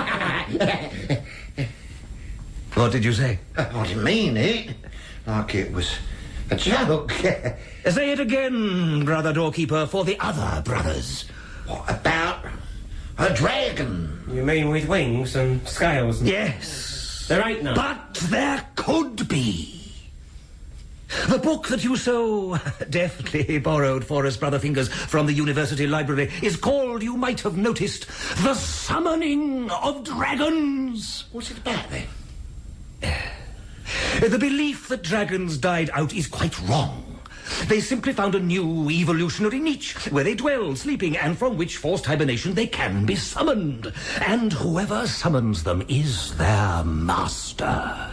What did you say? I didn't mean it. Like it was a joke. Say it again, brother doorkeeper, for the other brothers. What about a dragon? You mean with wings and scales? And... Yes. There ain't none. But there could be. The book that you so deftly borrowed for us, Brother Fingers, from the university library is called, you might have noticed, The Summoning of Dragons. What's it about, then? The belief that dragons died out is quite wrong. They simply found a new evolutionary niche where they dwell, sleeping, and from which forced hibernation they can be summoned. And whoever summons them is their master.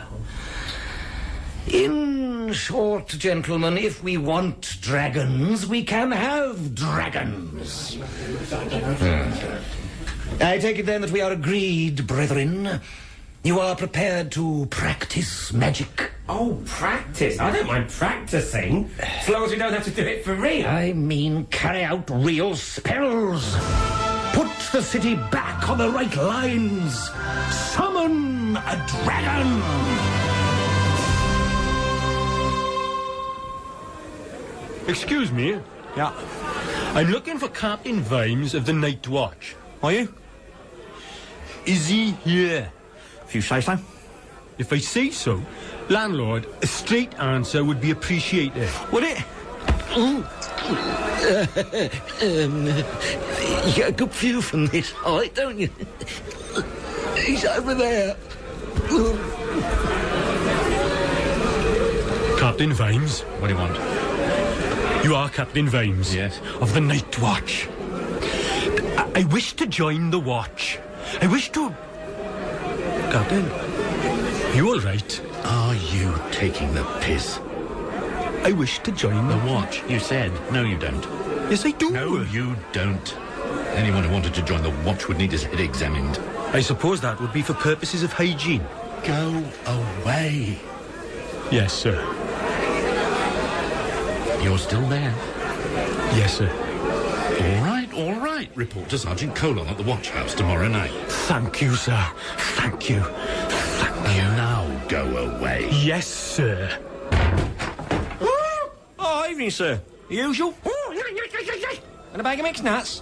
In short, gentlemen, if we want dragons, we can have dragons. Hmm. I take it then that we are agreed, brethren. You are prepared to practice magic? Oh, practice? I don't mind practicing, as long as we don't have to do it for real. I mean carry out real spells. Put the city back on the right lines. Summon a dragon. Excuse me? Yeah. I'm looking for Captain Vimes of the Night Watch. Are you? Is he here? If you say so. If I say so, landlord, a straight answer would be appreciated. Would it? um, you get a good view from this height, don't you? He's over there. Captain Vimes? What do you want? You are Captain Vimes? Yes. Of the Night Watch. I, I wish to join the watch. I wish to... Captain, you all right? Are you taking the piss? I wish to join the watch. You said. No, you don't. Yes, I do. No, you don't. Anyone who wanted to join the watch would need his head examined. I suppose that would be for purposes of hygiene. Go away. Yes, sir. You're still there? Yes, sir. All right, all right. Report to Sergeant Colon at the watch house tomorrow night. Thank you, sir. Thank you. Thank you. Now go away. Yes, sir. Oh, oh evening, sir. The usual. And a bag of mixed nuts.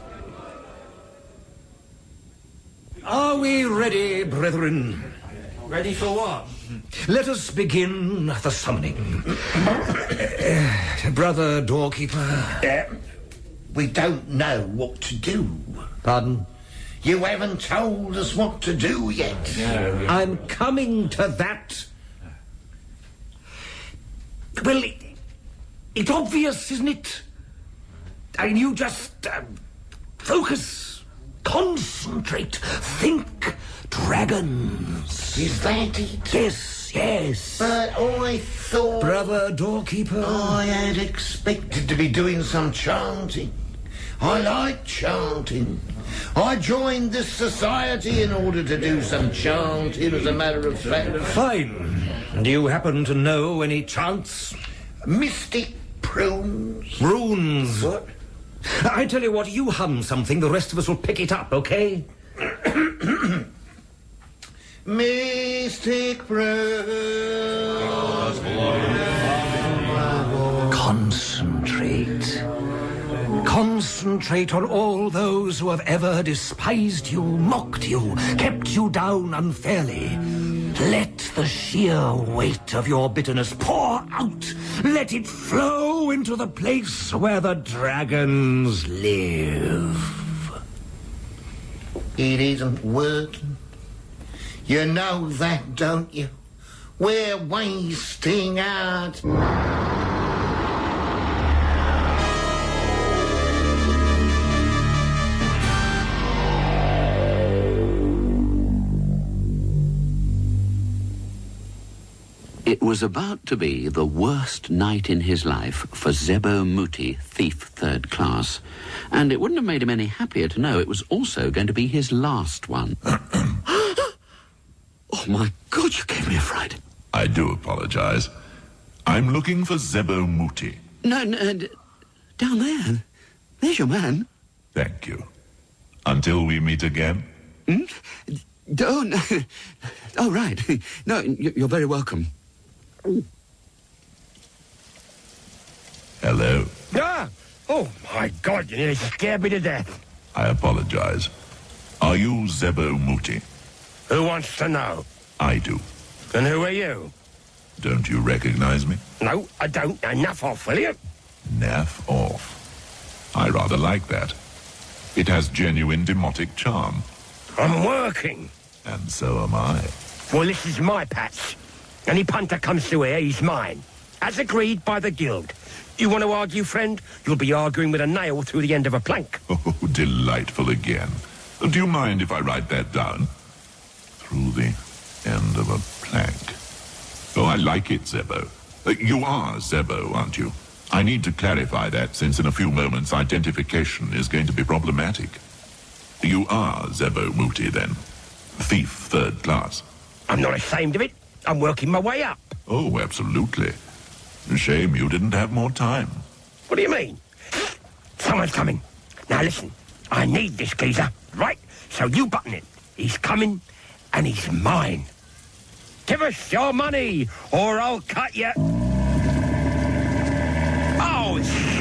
Are we ready, brethren? Ready for what? Let us begin the summoning. uh, Brother doorkeeper. Uh, we don't know what to do. Pardon? You haven't told us what to do yet. No. I'm coming to that. Well, it, it's obvious, isn't it? I mean, you just uh, focus, concentrate, think dragons. Is that it? Yes, yes. But I thought... Brother doorkeeper. I had expected to be doing some chanting. I like chanting. I joined this society in order to do some chanting, as a matter of fact. Fine. Do you happen to know any chants? Mystic prunes. Runes. What? I tell you what, you hum something, the rest of us will pick it up, okay? Mystic prunes. Concentrate. Concentrate on all those who have ever despised you, mocked you, kept you down unfairly. Let the sheer weight of your bitterness pour out. Let it flow into the place where the dragons live. It isn't working. You know that, don't you? We're wasting our time. It was about to be the worst night in his life for Zebo Muti, thief third class. And it wouldn't have made him any happier to know it was also going to be his last one. Oh, my God, you gave me a fright. I do apologize. I'm looking for Zebo Muti. No, no, d- down there. There's your man. Thank you. Until we meet again? Hmm? Don't... Oh, right. No, you're very welcome. Hello. Ah! Oh, my God, you nearly scared me to death. I apologize. Are you Zebo Muti? Who wants to know? I do. And who are you? Don't you recognize me? No, I don't. Enough off, will you? Naff off. I rather like that. It has genuine demotic charm. I'm working. And so am I. Well, this is my patch. Any punter comes through here, he's mine. As agreed by the guild. You want to argue, friend? You'll be arguing with a nail through the end of a plank. Oh, delightful again. Do you mind if I write that down? Through the end of a plank. Oh, I like it, Zebo. Uh, you are Zebo, aren't you? I need to clarify that, since in a few moments identification is going to be problematic. You are Zebo Muti, then? Thief third class. I'm not ashamed of it. I'm working my way up. Oh, absolutely. Shame you didn't have more time. What do you mean? Someone's coming. Now listen, I need this geezer, right? So you button it. He's coming, and he's mine. Give us your money, or I'll cut you. Oh,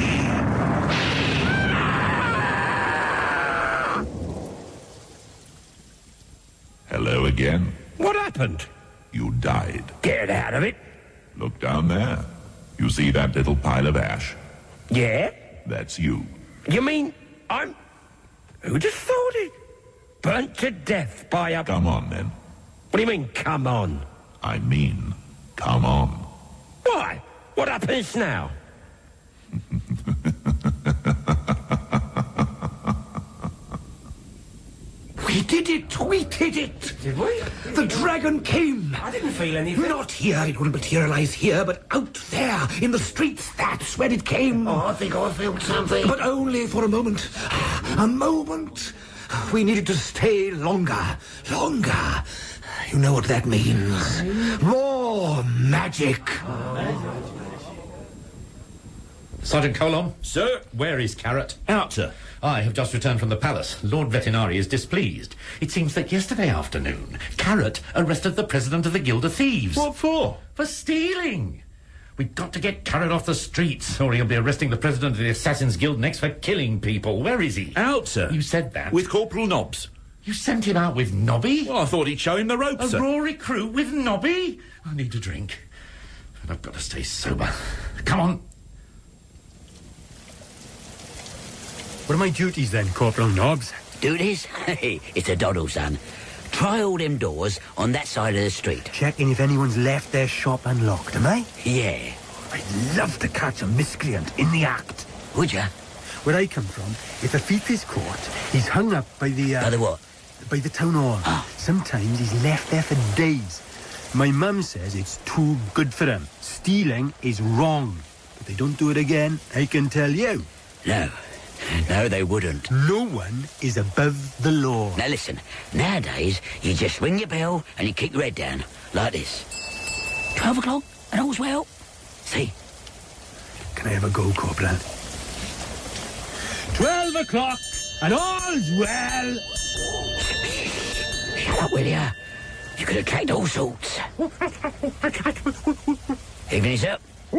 Hello again. What happened? You died. Get out of it. Look down there. You see that little pile of ash? Yeah? That's you. You mean I'm... Who'd have thought it? Burnt to death by a... Come on, then. What do you mean, come on? I mean, come on. Why? What happens now? We did it! We did it! Did we? The dragon came! I didn't feel anything. Not here, it wouldn't materialize here, but out there, in the streets, that's where it came. Oh, I think I felt something. But only for a moment. A moment. We needed to stay longer. Longer. You know what that means. More magic. Sergeant Colomb? Sir? Where is Carrot? Out, sir. I have just returned from the palace. Lord Vetinari is displeased. It seems that yesterday afternoon, Carrot arrested the president of the Guild of Thieves. What for? For stealing. We've got to get Carrot off the streets, or he'll be arresting the president of the Assassin's Guild next for killing people. Where is he? Out, sir. You said that. With Corporal Nobbs. You sent him out with Nobby? Well, I thought he'd show him the ropes, A sir. raw recruit with Nobby? I need a drink. And I've got to stay sober. Come on. What are my duties then, Corporal Nobbs? Duties? It's a doddle, son. Try all them doors on that side of the street. Checking if anyone's left their shop unlocked, am I? Yeah. I'd love to catch a miscreant in the act. Would ya? Where I come from, if a thief is caught, he's hung up by the... Uh, By the what? By the town hall. Ah. Sometimes he's left there for days. My mum says it's too good for him. Stealing is wrong. But they don't do it again, I can tell you. No. No, they wouldn't. No one is above the law. Now listen, nowadays, you just ring your bell and you keep your head down, like this. Twelve o'clock and all's well. See? Can I have a go, Corporal? Twelve o'clock and all's well. Shut up, will ya? You could attract all sorts. Evening, sir.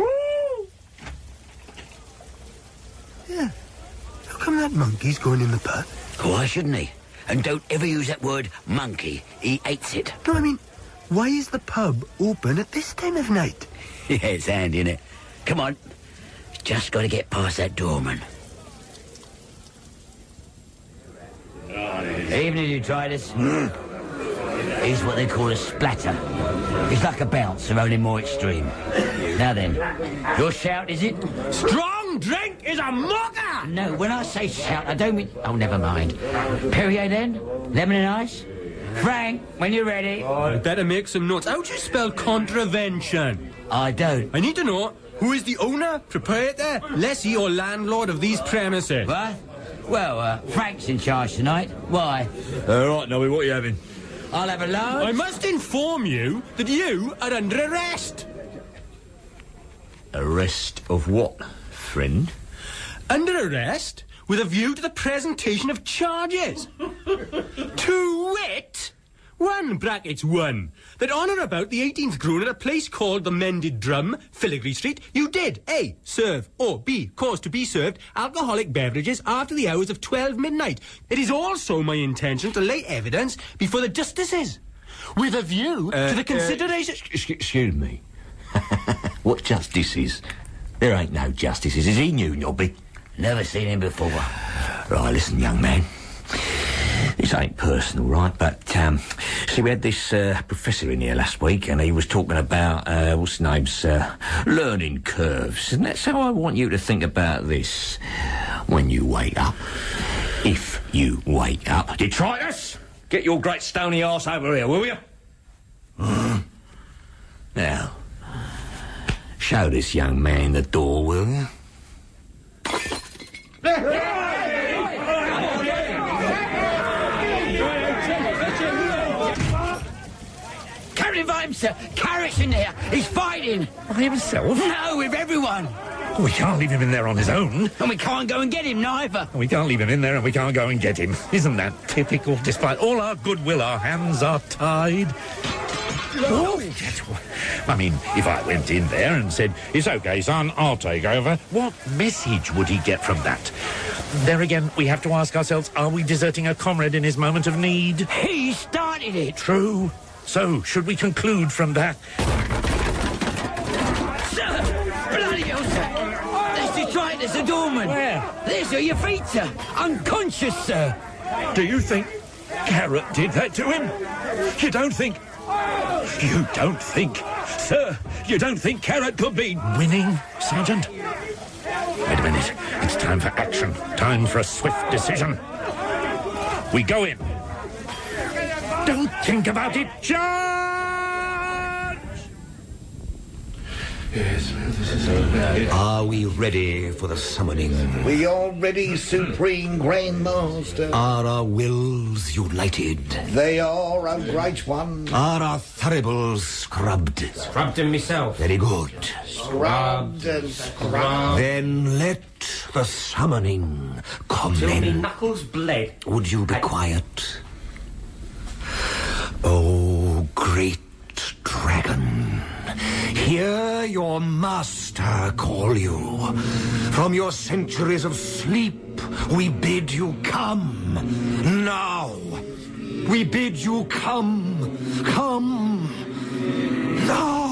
Yeah. How come that monkey's going in the pub? Why shouldn't he? And don't ever use that word monkey. He hates it. No, I mean, why is the pub open at this time of night? Yeah, it's handy, innit? Come on. Just got to get past that doorman. Evening, you Titus. Here's what they call a splatter. It's like a bouncer, only more extreme. Now then, your shout, is it? Strong drink is a mugger! No, when I say shout, I don't mean... Oh, never mind. Perrier, then? Lemon and ice? Frank, when you're ready. I'd better make some notes. How do you spell contravention? I don't. I need to know who is the owner, proprietor, lessee or landlord of these premises. What? Well, uh, Frank's in charge tonight. Why? All right, Nobby, what are you having? I'll have a load. I must inform you that you are under arrest. Arrest of what, friend? Under arrest with a view to the presentation of charges. To wit, one brackets one, that on or about the eighteenth June at a place called the Mended Drum, Filigree Street, you did A. serve or B. cause to be served alcoholic beverages after the hours of twelve midnight. It is also my intention to lay evidence before the justices with a view uh, to the consideration... Uh, excuse me. What justices? There ain't no justices. Is he new, Nobby? Never seen him before. Right, listen, young man. This ain't personal, right? But, um, see, we had this uh, professor in here last week, and he was talking about, uh, what's his name's, uh, learning curves. And that's how I want you to think about this when you wake up. If you wake up. Detritus! Get your great stony arse over here, will you? Mm. Now, show this young man the door, will you? Carrot invite him, sir. Carrot's in there. He's fighting. By himself? No, with everyone. We can't leave him in there on his own. And we can't go and get him, neither. We can't leave him in there and we can't go and get him. Isn't that typical? Despite all our goodwill, our hands are tied. Oh, I mean, if I went in there and said, it's okay, son, I'll take over, what message would he get from that? There again, we have to ask ourselves, are we deserting a comrade in his moment of need? He started it. True. So, should we conclude from that? Sir! Bloody hell, sir! That's Detritus, the doorman. Where? There's your feet, sir. Unconscious, sir. Do you think Carrot did that to him? You don't think... You don't think... Sir, you don't think Carrot could be winning, Sergeant? Wait a minute. It's time for action. Time for a swift decision. We go in. Don't think about it, Charge! Yes, this is so bad. Are we ready for the summoning? We are ready, Supreme Grand Master. Are our wills united? They are, O Great One. Are our thuribles scrubbed? Scrubbed him myself. Very good. Scrubbed and scrubbed. Then let the summoning commence. Till me knuckles bled. Would you be I... quiet? Oh, great dragon, hear your master call you. From your centuries of sleep, we bid you come. Now, we bid you come. Come. Now.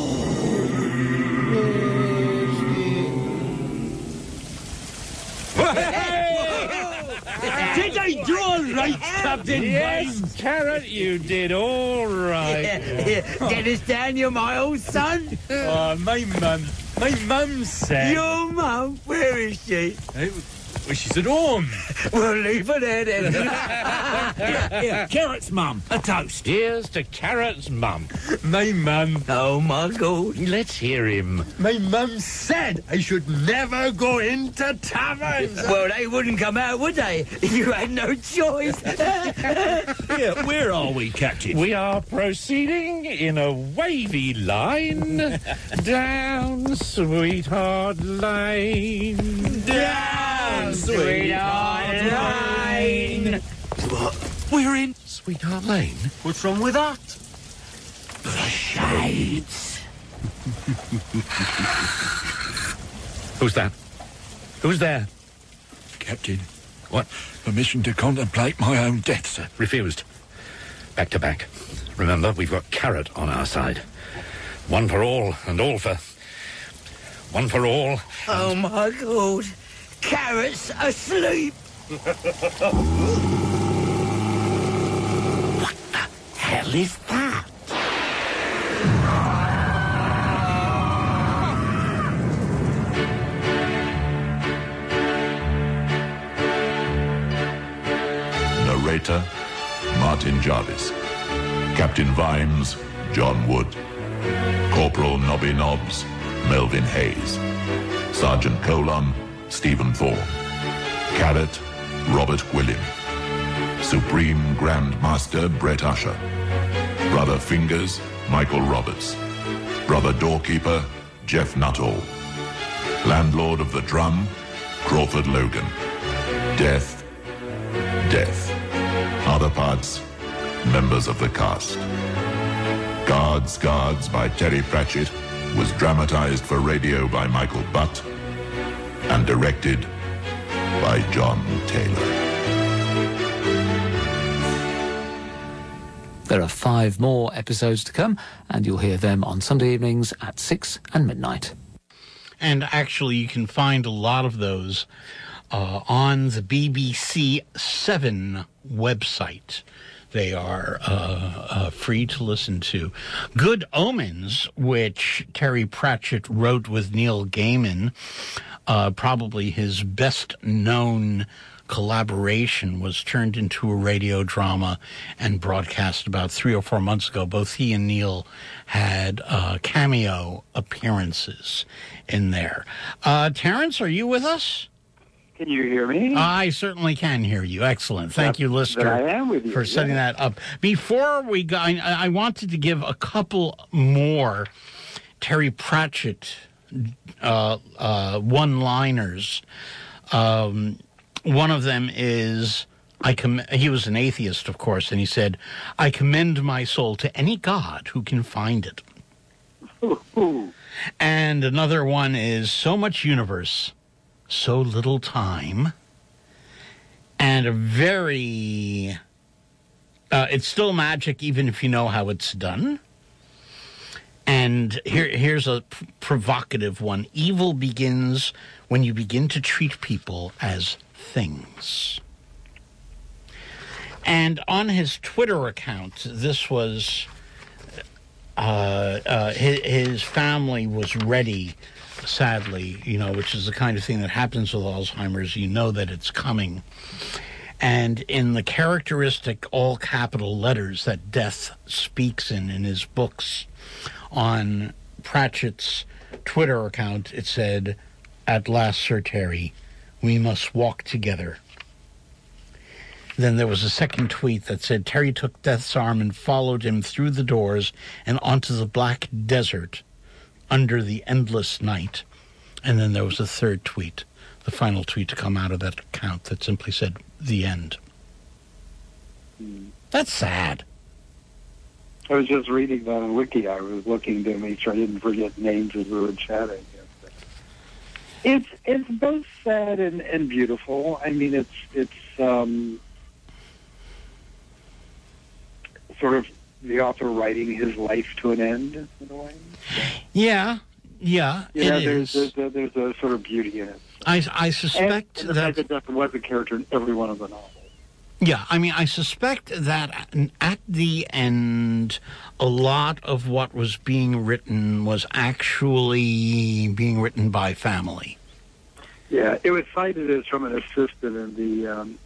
Did I do all right, Captain Yes, Vimes? Carrot, you did all right. Yeah, yeah. Dennis Daniel, my old son. Oh, my mum. My mum said... Your mum? Where is she? Hey, well, she's at home. Well, leave her there, then. Here, here, Carrot's mum, a toast. Here's to Carrot's mum. My mum. Oh, my God. Let's hear him. My mum said I should never go into taverns. Well, they wouldn't come out, would they? You had no choice. Here, where are we, Captain? We are proceeding in a wavy line down Sweetheart Lane. Down Sweetheart Lane. We're in Sweetheart Lane? What's wrong with that? The shades. Who's that? Who's there? Captain. What? Permission to contemplate my own death, sir. Refused. Back to back. Remember, we've got Carrot on our side. One for all, and all for... One for all. Oh, my God. Carrot's asleep. What the hell is that? Narrator, Martin Jarvis. Captain Vimes, John Wood. Corporal Nobby Nobbs, Melvin Hayes. Sergeant Colon, Stephen Thorne. Carrot, Robert Gwillim. Supreme Grand Master, Brett Usher. Brother Fingers, Michael Roberts. Brother Doorkeeper, Jeff Nuttall. Landlord of the Drum, Crawford Logan. Death, Death. Other parts, members of the cast. Guards, Guards by Terry Pratchett was dramatized for radio by Michael Butt and directed by John Taylor. There are five more episodes to come, and you'll hear them on Sunday evenings at six and midnight. And actually, you can find a lot of those uh, on the B B C Seven website. They are uh, uh, free to listen to. Good Omens, which Terry Pratchett wrote with Neil Gaiman, uh, probably his best-known collaboration, was turned into a radio drama and broadcast about three or four months ago. Both he and Neil had uh, cameo appearances in there. Uh, Terrence, are you with us? Can you hear me? I certainly can hear you. Excellent. Thank That- you, Lister, that I am with you, for setting yeah. that up. Before we go, I, I wanted to give a couple more Terry Pratchett uh, uh, one-liners. Um, one of them is, I com- he was an atheist, of course, and he said, "I commend my soul to any God who can find it." And another one is, "So much universe, so little time." And a very, uh, it's still magic even if you know how it's done. And here, here's a pr- provocative one. "Evil begins when you begin to treat people as things." And on his Twitter account, this was, uh, uh, his, his family was ready, sadly, you know, which is the kind of thing that happens with Alzheimer's. You know that it's coming. And in the characteristic all capital letters that Death speaks in in his books, on Pratchett's Twitter account, it said, "At last, Sir Terry, we must walk together." Then there was a second tweet that said, "Terry took Death's arm and followed him through the doors and onto the black desert under the endless night." And then there was a third tweet, the final tweet to come out of that account, that simply said, "The end." Hmm. That's sad. I was just reading that on Wiki. I was looking to make sure I didn't forget names as we were chatting. It's it's both sad and, and beautiful. I mean, it's it's um, sort of the author writing his life to an end in a way. Yeah, yeah, You it know, is. there's, there's, a, there's a sort of beauty in it. I, I suspect and, and the that... fact that Death was a character in every one of the novels. Yeah, I mean, I suspect that at the end, a lot of what was being written was actually being written by family. Yeah, it was cited as from an assistant in the, um,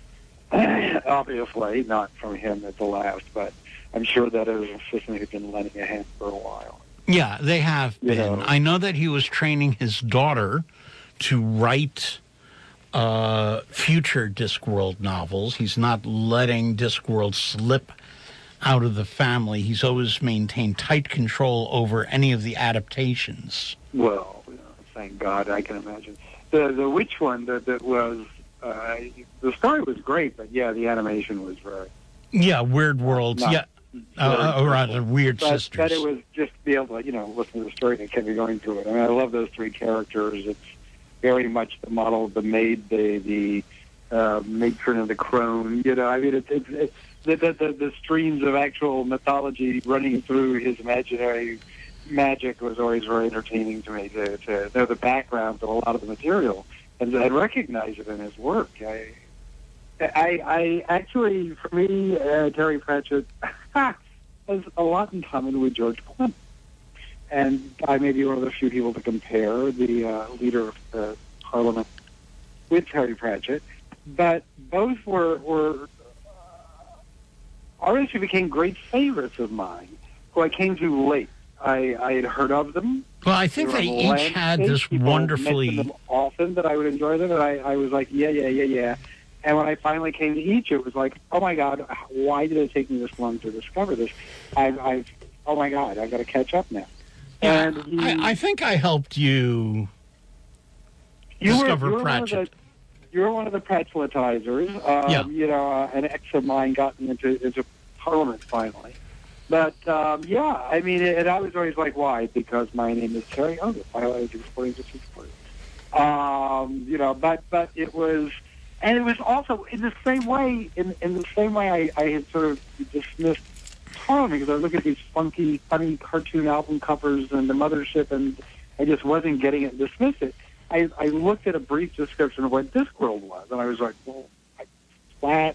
obviously, not from him at the last, but I'm sure that it was an assistant who'd been lending a hand for a while. Yeah, they have You been. know. I know that he was training his daughter to write uh, future Discworld novels. He's not letting Discworld slip out of the family. He's always maintained tight control over any of the adaptations. Well, you know, thank God, I can imagine. The the witch one that, that was, uh, the story was great, but yeah, the animation was very... Yeah, Weird Worlds. Not yeah, uh, or rather, Weird but, Sisters. But it was just to be able to, you know, listen to the story and keep me going through it. I mean, I love those three characters. It's very much the model of the maid, the the uh, matron, and the crone. You know, I mean, it's it's, it's the, the the the streams of actual mythology running through his imaginary magic was always very entertaining to me. To, to know the background of a lot of the material and, and recognize it in his work. I I, I actually, for me, uh, Terry Pratchett has a lot in common with George Clement. And I may be one of the few people to compare the uh, leader of the Parliament with Terry Pratchett. But both were, were uh, artists who became great favorites of mine, who I came to late. I, I had heard of them. Well, I think they were on each had landscape. this People wonderfully... mentioned them often that I would enjoy them, and I, I was like, yeah, yeah, yeah, yeah. And when I finally came to each, it was like, oh my God, why did it take me this long to discover this? I've, I've oh my God, I've got to catch up now. Yeah, and he, I, I think I helped you, you discover were, you were Pratchett. One of the, you were one of the Pratchettizers. Um, Yeah. You know, uh, an ex of mine got me into, into Parliament finally. But, um, yeah, I mean, and I was always like, why? Because my name is Terry. Oh, the file is exporting to exporting. Um, you know, but, but it was... And it was also in the same way, in, in the same way I, I had sort of dismissed Parliament, because I was looking at these funky, funny cartoon album covers and the mothership, and I just wasn't getting it and dismissed it. I, I looked at a brief description of what Discworld was, and I was like, well, I, flat,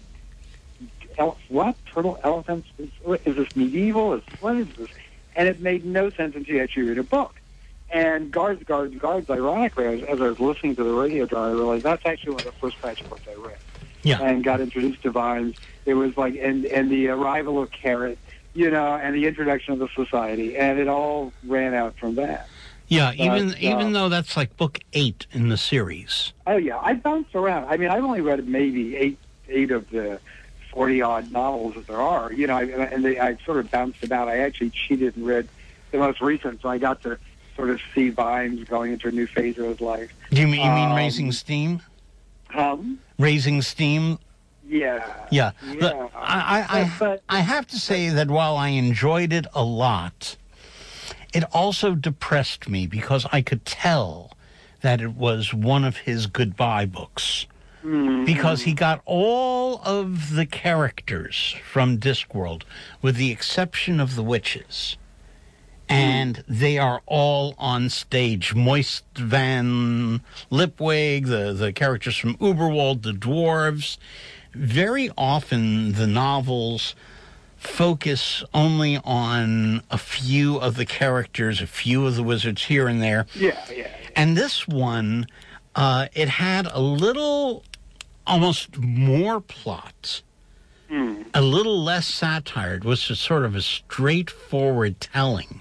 ele- what? Turtle elephants? Is, is this medieval? Is, what is this? And it made no sense until you actually read a book. And Guards, Guards, Guards, ironically, as, as I was listening to the radio drama, I realized that's actually one of the first Pratchett books I read. Yeah. And got introduced to Vimes. It was like, and, and the arrival of Carrot, you know, and the introduction of the Society. And it all ran out from that. Yeah, But, even uh, even though that's like book eight in the series. Oh, yeah. I bounced around. I mean, I've only read maybe eight eight of the forty-odd novels that there are, you know, and they, I sort of bounced about. I actually cheated and read the most recent, so I got to sort of see Vimes going into a new phase of his life. Do you mean, you mean Um, Raising Steam? Um, Raising Steam? yeah. Yeah. Yeah. But I, I, But- I have to say that while I enjoyed it a lot, it also depressed me because I could tell that it was one of his goodbye books. Mm-hmm. Because he got all of the characters from Discworld, with the exception of the witches. And they are all on stage. Moist Van Lipwig, the, the characters from Uberwald, the dwarves. Very often the novels focus only on a few of the characters, a few of the wizards here and there. Yeah, yeah. And this one, uh, it had a little almost more plot, Hmm. a little less satire. It was just sort of a straightforward telling.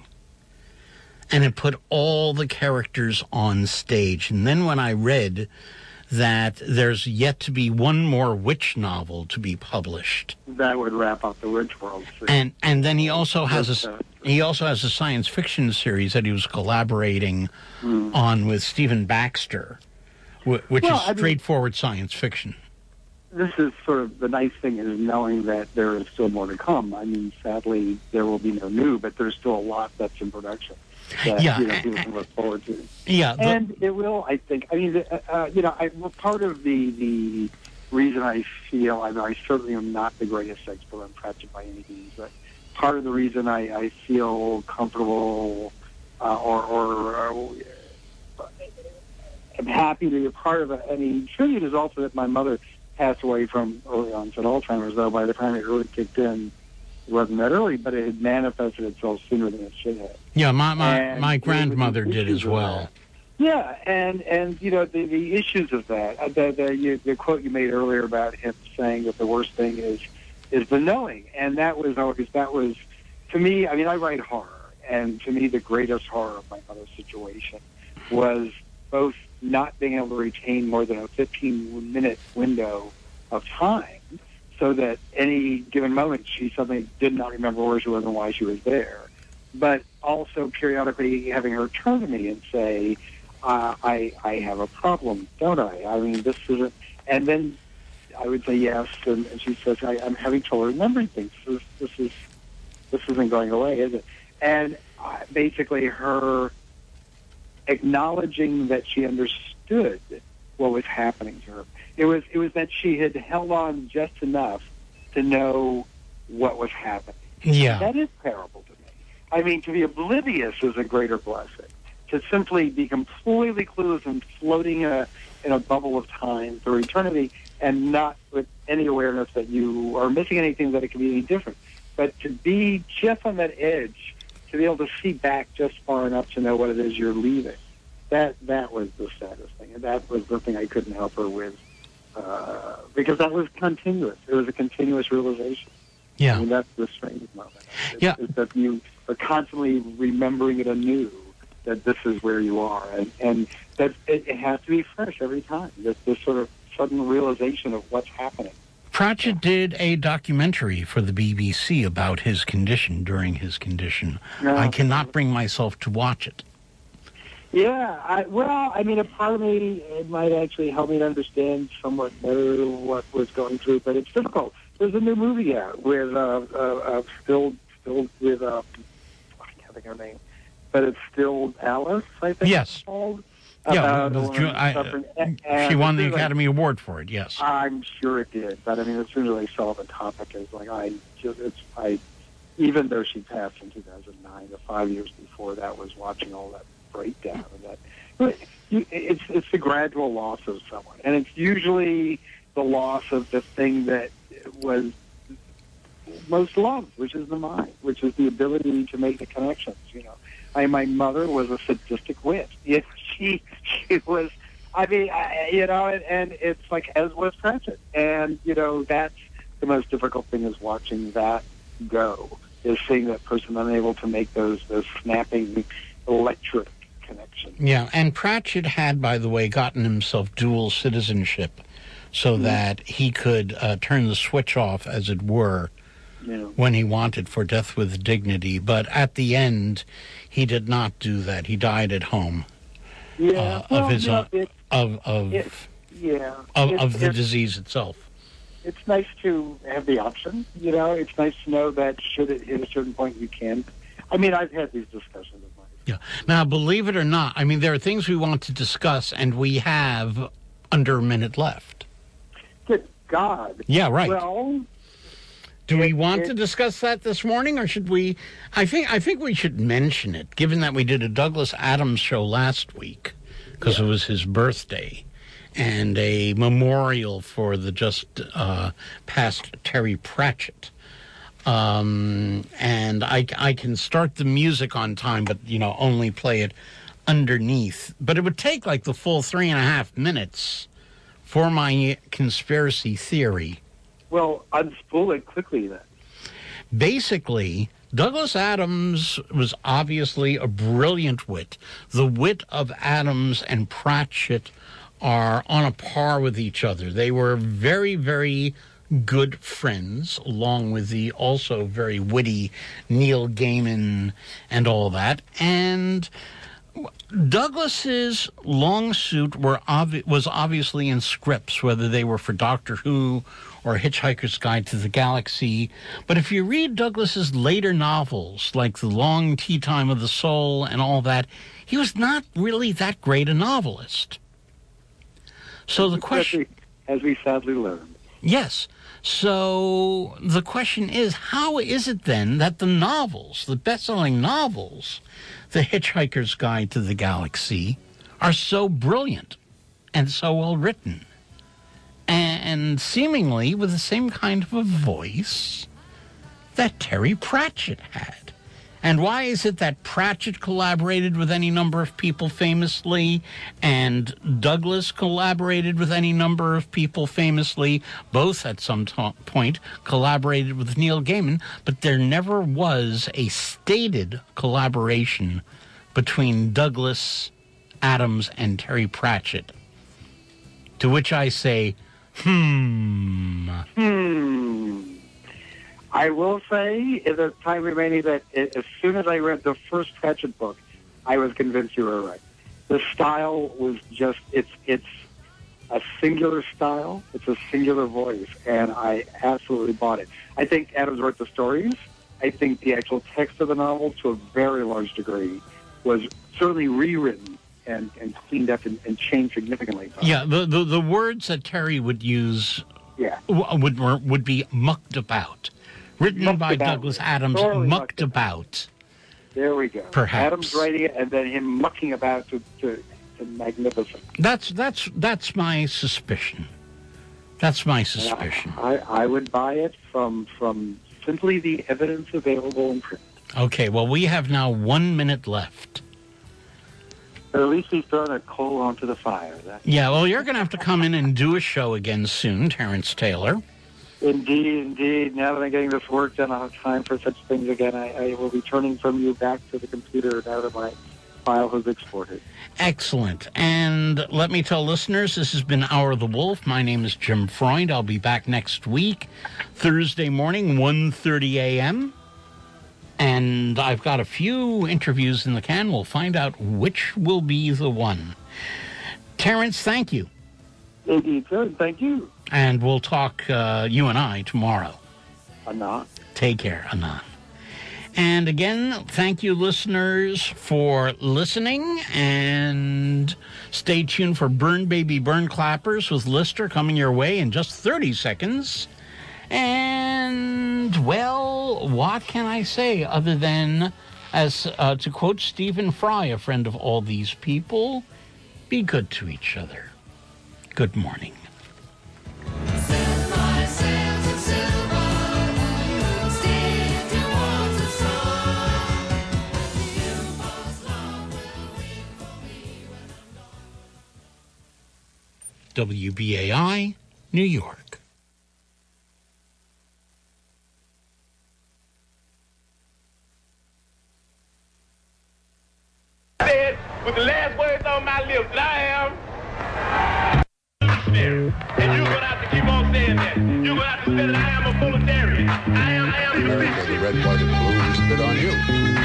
And it put all the characters on stage. And then when I read that there's yet to be one more witch novel to be published, That would wrap up the Witch World. series. and and then he also has Yes, a uh, he also has a science fiction series that he was collaborating Hmm. on with Stephen Baxter, wh- which Well, is I mean- straightforward science fiction. This is sort of the nice thing is knowing that there is still more to come. I mean, sadly, there will be no new, but there's still a lot that's in production that Yeah, you know, people can look forward to. Yeah, the- and it will, I think. I mean, uh, uh, you know, I, well, part of the the reason I feel I, I certainly am not the greatest expert on Pratchett by any means, but part of the reason I, I feel comfortable uh, or, or uh, am happy to be a part of any tribute is also that my mother passed away from early onset Alzheimer's, though by the time it really kicked in, it wasn't that early, but it had manifested itself sooner than it should have. Yeah, my my, And my there were grandmother the did issues as of well. that. Yeah, and and you know the the issues of that. Uh, the the, you, the quote you made earlier about him saying that the worst thing is is the knowing, and that was always that was to me. I mean, I write horror, and to me, the greatest horror of my mother's situation was both not being able to retain more than a fifteen minute window of time, so that any given moment she suddenly did not remember where she was and why she was there, but also periodically having her turn to me and say, uh, I, I have a problem, don't I? I mean, this isn't... And then I would say yes, and, and she says, I, I'm having trouble remembering things. This, this, is, this isn't going away, is it? And uh, basically her acknowledging that she understood what was happening to her. It was, it was that she had held on just enough to know what was happening. Yeah. That is terrible to me. I mean, to be oblivious is a greater blessing. To simply be completely clueless and floating in a, in a bubble of time for eternity and not with any awareness that you are missing anything, that it can be any different. But to be just on that edge, to be able to see back just far enough to know what it is you're leaving, that that was the saddest thing. And that was the thing I couldn't help her with, uh, because that was continuous. It was a continuous realization. Yeah. I mean, that's the strange moment. It's, Yeah. it's that you are constantly remembering it anew, that this is where you are. And, and that it, it has to be fresh every time. This, this sort of sudden realization of what's happening. Pratchett did a documentary for the B B C about his condition during his condition. Yeah. I cannot bring myself to watch it. Yeah, I, well, I mean, a part of me, it might actually help me to understand somewhat better what was going through, but it's difficult. There's a new movie out with, uh, uh, uh still, still with, uh, I can't think of her name, but it's still Alice, I think Yes. it's called. Yeah, About with a Ju- woman I- suffering- and she won the it's like- Academy Award for it, yes. I'm sure it did, but I mean, as soon as I saw the topic, it's like I just, it's I, even though she passed in two thousand nine, the five years before that was watching all that breakdown and that. But you, it's it's the gradual loss of someone, and it's usually the loss of the thing that was most loved, which is the mind, which is the ability to make the connections. You know, I my mother was a sadistic witch. Yeah, she she was. I mean, I, you know, and, and it's like as was Pratchett, and you know that's the most difficult thing is watching that go. Is seeing that person unable to make those those snapping electric connections. Yeah, and Pratchett had, by the way, gotten himself dual citizenship so Mm-hmm. that he could uh, turn the switch off, as it were, Yeah. when he wanted for Death with Dignity. But at the end, he did not do that. He died at home Yeah, uh, well, of his you know, own, it- of of it- yeah, of, It- of the it- disease itself. It's nice to have the option. You know, it's nice to know that should it hit a certain point, you can. I mean, I've had these discussions with my. Yeah. Now, believe it or not, I mean, there are things we want to discuss, and we have under a minute left. Good God. Yeah, right. Well, Do we want it- to discuss that this morning, or should we? I think I think we should mention it, given that we did a Douglas Adams show last week, because it was his birthday, and a memorial for the just uh, passed Terry Pratchett. Um, and I, I can start the music on time, but, you know, only play it underneath. But it would take like the full three and a half minutes for my conspiracy theory. Well, unspool it quickly then. Basically, Douglas Adams was obviously a brilliant wit. The wit of Adams and Pratchett are on a par with each other. They were very, very good friends, along with the also very witty Neil Gaiman and all that. And Douglas's long suit were obvi- was obviously in scripts, whether they were for Doctor Who or Hitchhiker's Guide to the Galaxy. But if you read Douglas's later novels, like The Long Tea Time of the Soul and all that, he was not really that great a novelist. So the question... As we sadly learned. Yes. So the question is, how is it then that the novels, the best-selling novels, The Hitchhiker's Guide to the Galaxy, are so brilliant and so well written, and seemingly with the same kind of a voice that Terry Pratchett had? And why is it that Pratchett collaborated with any number of people famously, and Douglas collaborated with any number of people famously, both at some t- point collaborated with Neil Gaiman, but there never was a stated collaboration between Douglas Adams and Terry Pratchett? To which I say, hmm. Hmm. I will say, in the time remaining, that as soon as I read the first Pratchett book, I was convinced you were right. The style was just, it's it's a singular style, it's a singular voice, and I absolutely bought it. I think Adams wrote the stories. I think the actual text of the novel, to a very large degree, was certainly rewritten and, and cleaned up and, and changed significantly. Yeah, the, the, the words that Terry would use yeah. w- would, would be mucked about. Written mucked by about. Douglas Adams, Totally mucked, mucked about. There we go. Perhaps. Adams writing it, and then him mucking about to, to, to magnificent. That's that's that's my suspicion. That's my suspicion. I, I would buy it from from simply the evidence available in print. Okay, well, we have now one minute left. But at least he's thrown a coal onto the fire. That's Yeah, well, you're going to have to come in and do a show again soon, Terrence Taylor. Indeed, indeed. Now that I'm getting this work done, I'll have time for such things again. I, I will be turning from you back to the computer now that my file has exported. Excellent. And let me tell listeners, this has been Hour of the Wolf. My name is Jim Freund. I'll be back next week, Thursday morning, one thirty a.m. And I've got a few interviews in the can. We'll find out which will be the one. Terrence, thank you. Indeed, sir. Thank you. And we'll talk, uh, you and I, tomorrow. Anand. Take care, Anand. And again, thank you, listeners, for listening. And stay tuned for Burn Baby Burn Clappers with Lister coming your way in just thirty seconds. And, well, what can I say other than, as uh, to quote Stephen Fry, a friend of all these people, be good to each other. Good morning. W B A I, New York. Said with the last words on my lips that I am. And you're going to have to keep on saying that. You're going to have to say that I am a proletarian. I am, I am the America, the red, white, and blue spit on you.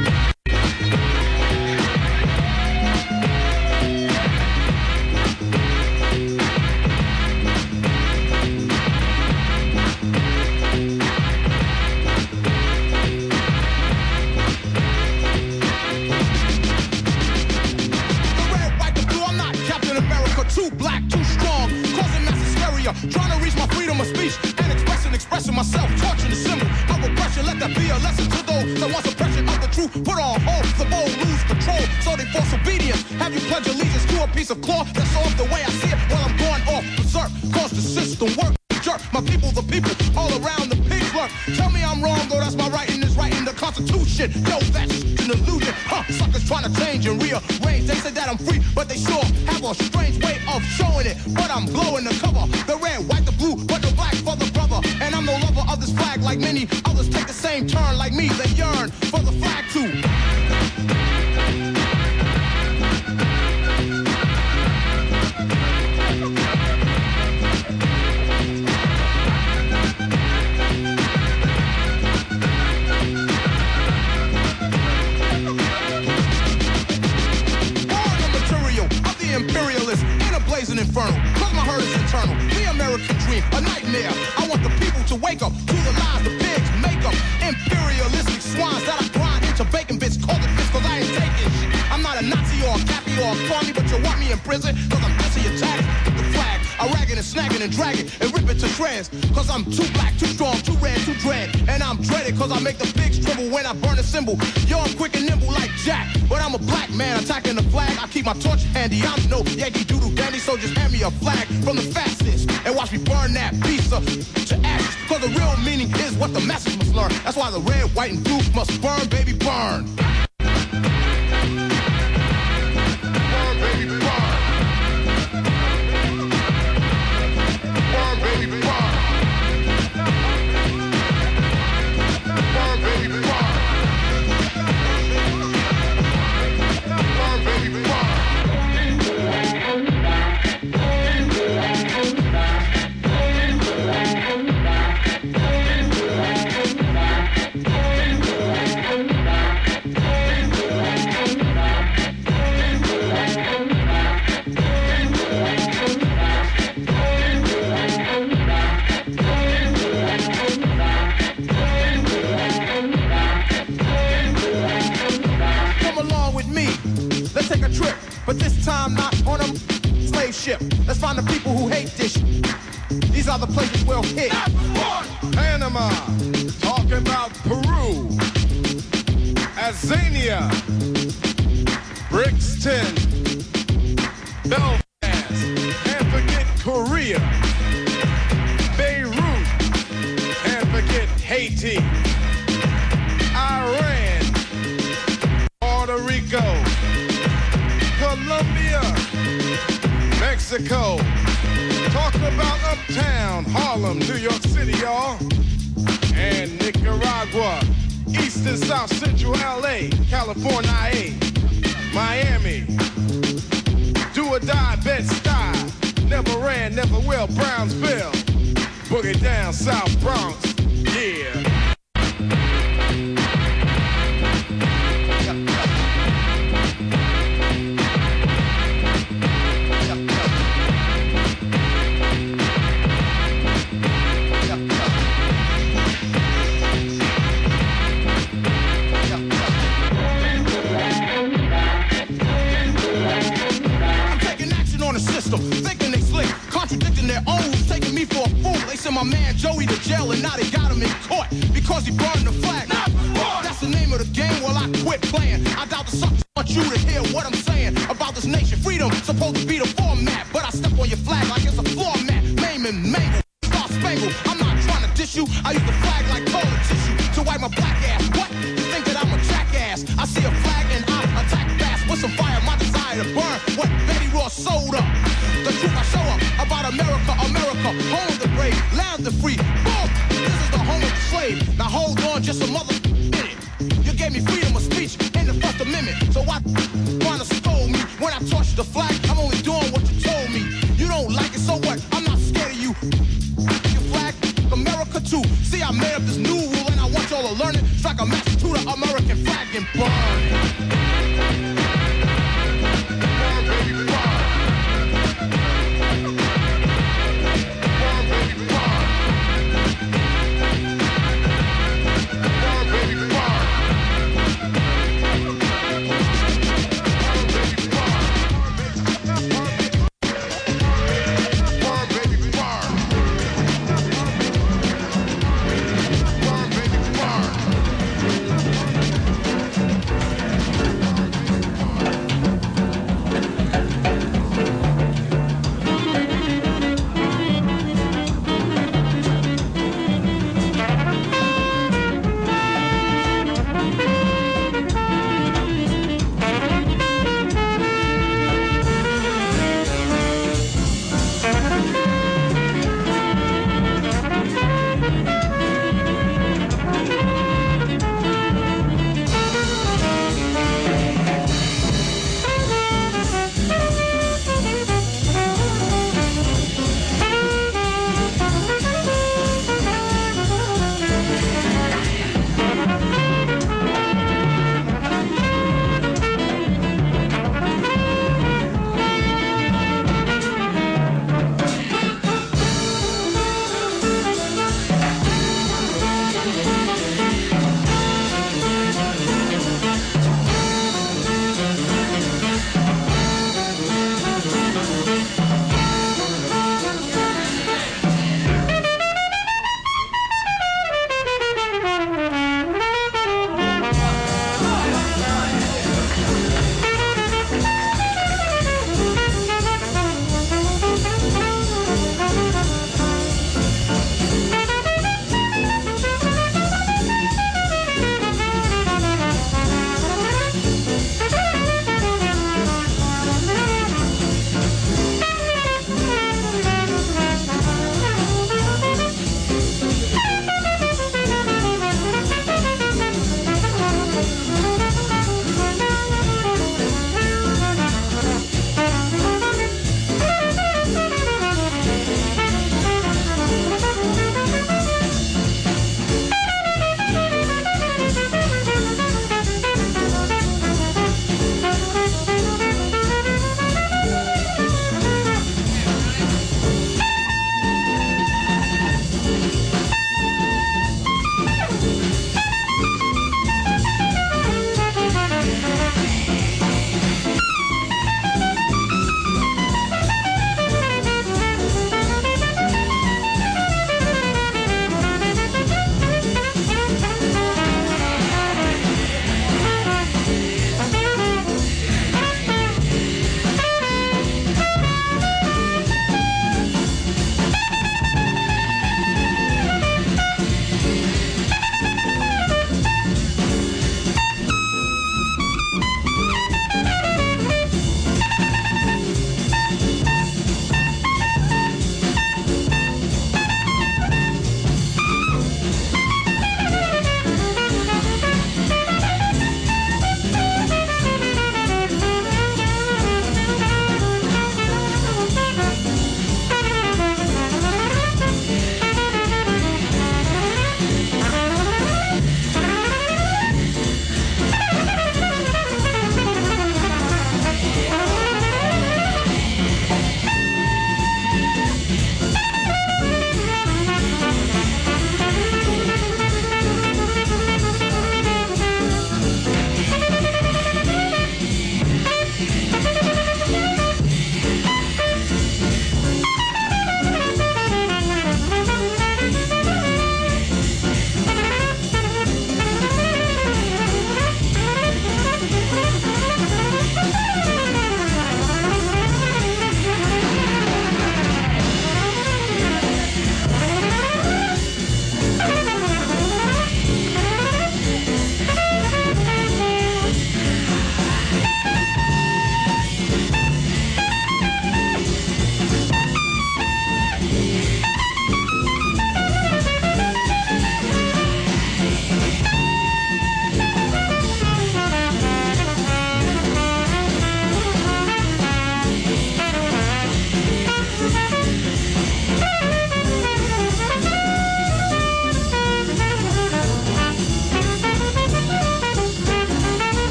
Too black, too strong, causing mass hysteria. Trying to reach my freedom of speech and expressing, expressing myself. Torturing the symbol of oppression. Let that be a lesson to those that want suppression of the truth. Put on hold, the bold lose control, so they force obedience. Have you pledge allegiance to a piece of cloth that's off the way I see it while I'm going off berserk? Cause the system work, jerk. My people, the people, all around the pig work. Tell me I'm wrong, though that's my right in this right in the Constitution. Yo, that's an illusion. Huh, suckers trying to change and rearrange. They say that I'm free, but they sure have a strange way of showing it. But I'm blowing the cover. The red, white, the blue, but the black for the brother. And I'm no lover of this flag like many others take the same turn like me. They yearn for the flag too. Imperialist in a blazing inferno. Cause my hurt is internal. The American dream, a nightmare. I want the people to wake up to the lies the pigs make up. Imperialistic swines that I grind into bacon bits. Call it bits cause I ain't taking shit. I'm not a Nazi or a Cappy or a crummy, but you want me in prison cause I'm busy attacking the flag. I ragging and snagging and dragging and rip it to shreds. Cause I'm too black, too strong, too red, too dread. And I'm dreaded cause I make the pigs tremble when I burn a symbol. Yo, I'm quick and nimble like Jack. But I'm a black man attacking the flag. I keep my torch handy. I'm no Yankee Doodle Dandy, so just hand me a flag from the fastest and watch me burn that piece of to ashes. Cause the real meaning is what the message must learn. That's why the red, white, and blue must burn, baby, burn. Burn, baby, burn. Burn, baby, burn. Burn, baby, burn. Burn, baby, burn. Let's take a trip, but this time not on a slave ship. Let's find the people who hate this shit. These are the places we'll hit. Panama, talking about Peru, Azania, Brixton, Belfast, can't forget Korea, Beirut, can't forget Haiti, Iran, Puerto Rico, Colombia, Mexico, talking about Uptown, Harlem, New York City, y'all, and Nicaragua, East and South Central L A, California, Miami, do or die, Bed-Stuy, never ran, never will, Brownsville, boogie down, South Bronx, yeah. Thinking they slick, contradicting their own, taking me for a fool. They sent my man Joey to jail and now they got him in court because he burned the flag. That's the name of the game. Well, I quit playing. I doubt the suckers want you to hear what I'm saying about this nation. Freedom supposed to be the format, but I step on your flag like it's a floor mat. Maim and mangle, star spangled. I'm not trying to dish you. I use the flag like toilet tissue to wipe my black ass. What? You think that I'm a jackass? I see a flag and I attack fast with some fire. My desire to burn what Betty Ross sold up. The truth I show up about America, America, home of the brave, land of the free. Boom! This is the home of the slave. Now hold on just a mother minute. You gave me freedom of speech in the First Amendment. So why trying to scold me when I touch the flag? I'm only doing what you told me. You don't like it, so what? I'm not scared of you. Your flag, America too. See, I made up this new rule and I want y'all to learn it. Strike a match to the American flag and burn.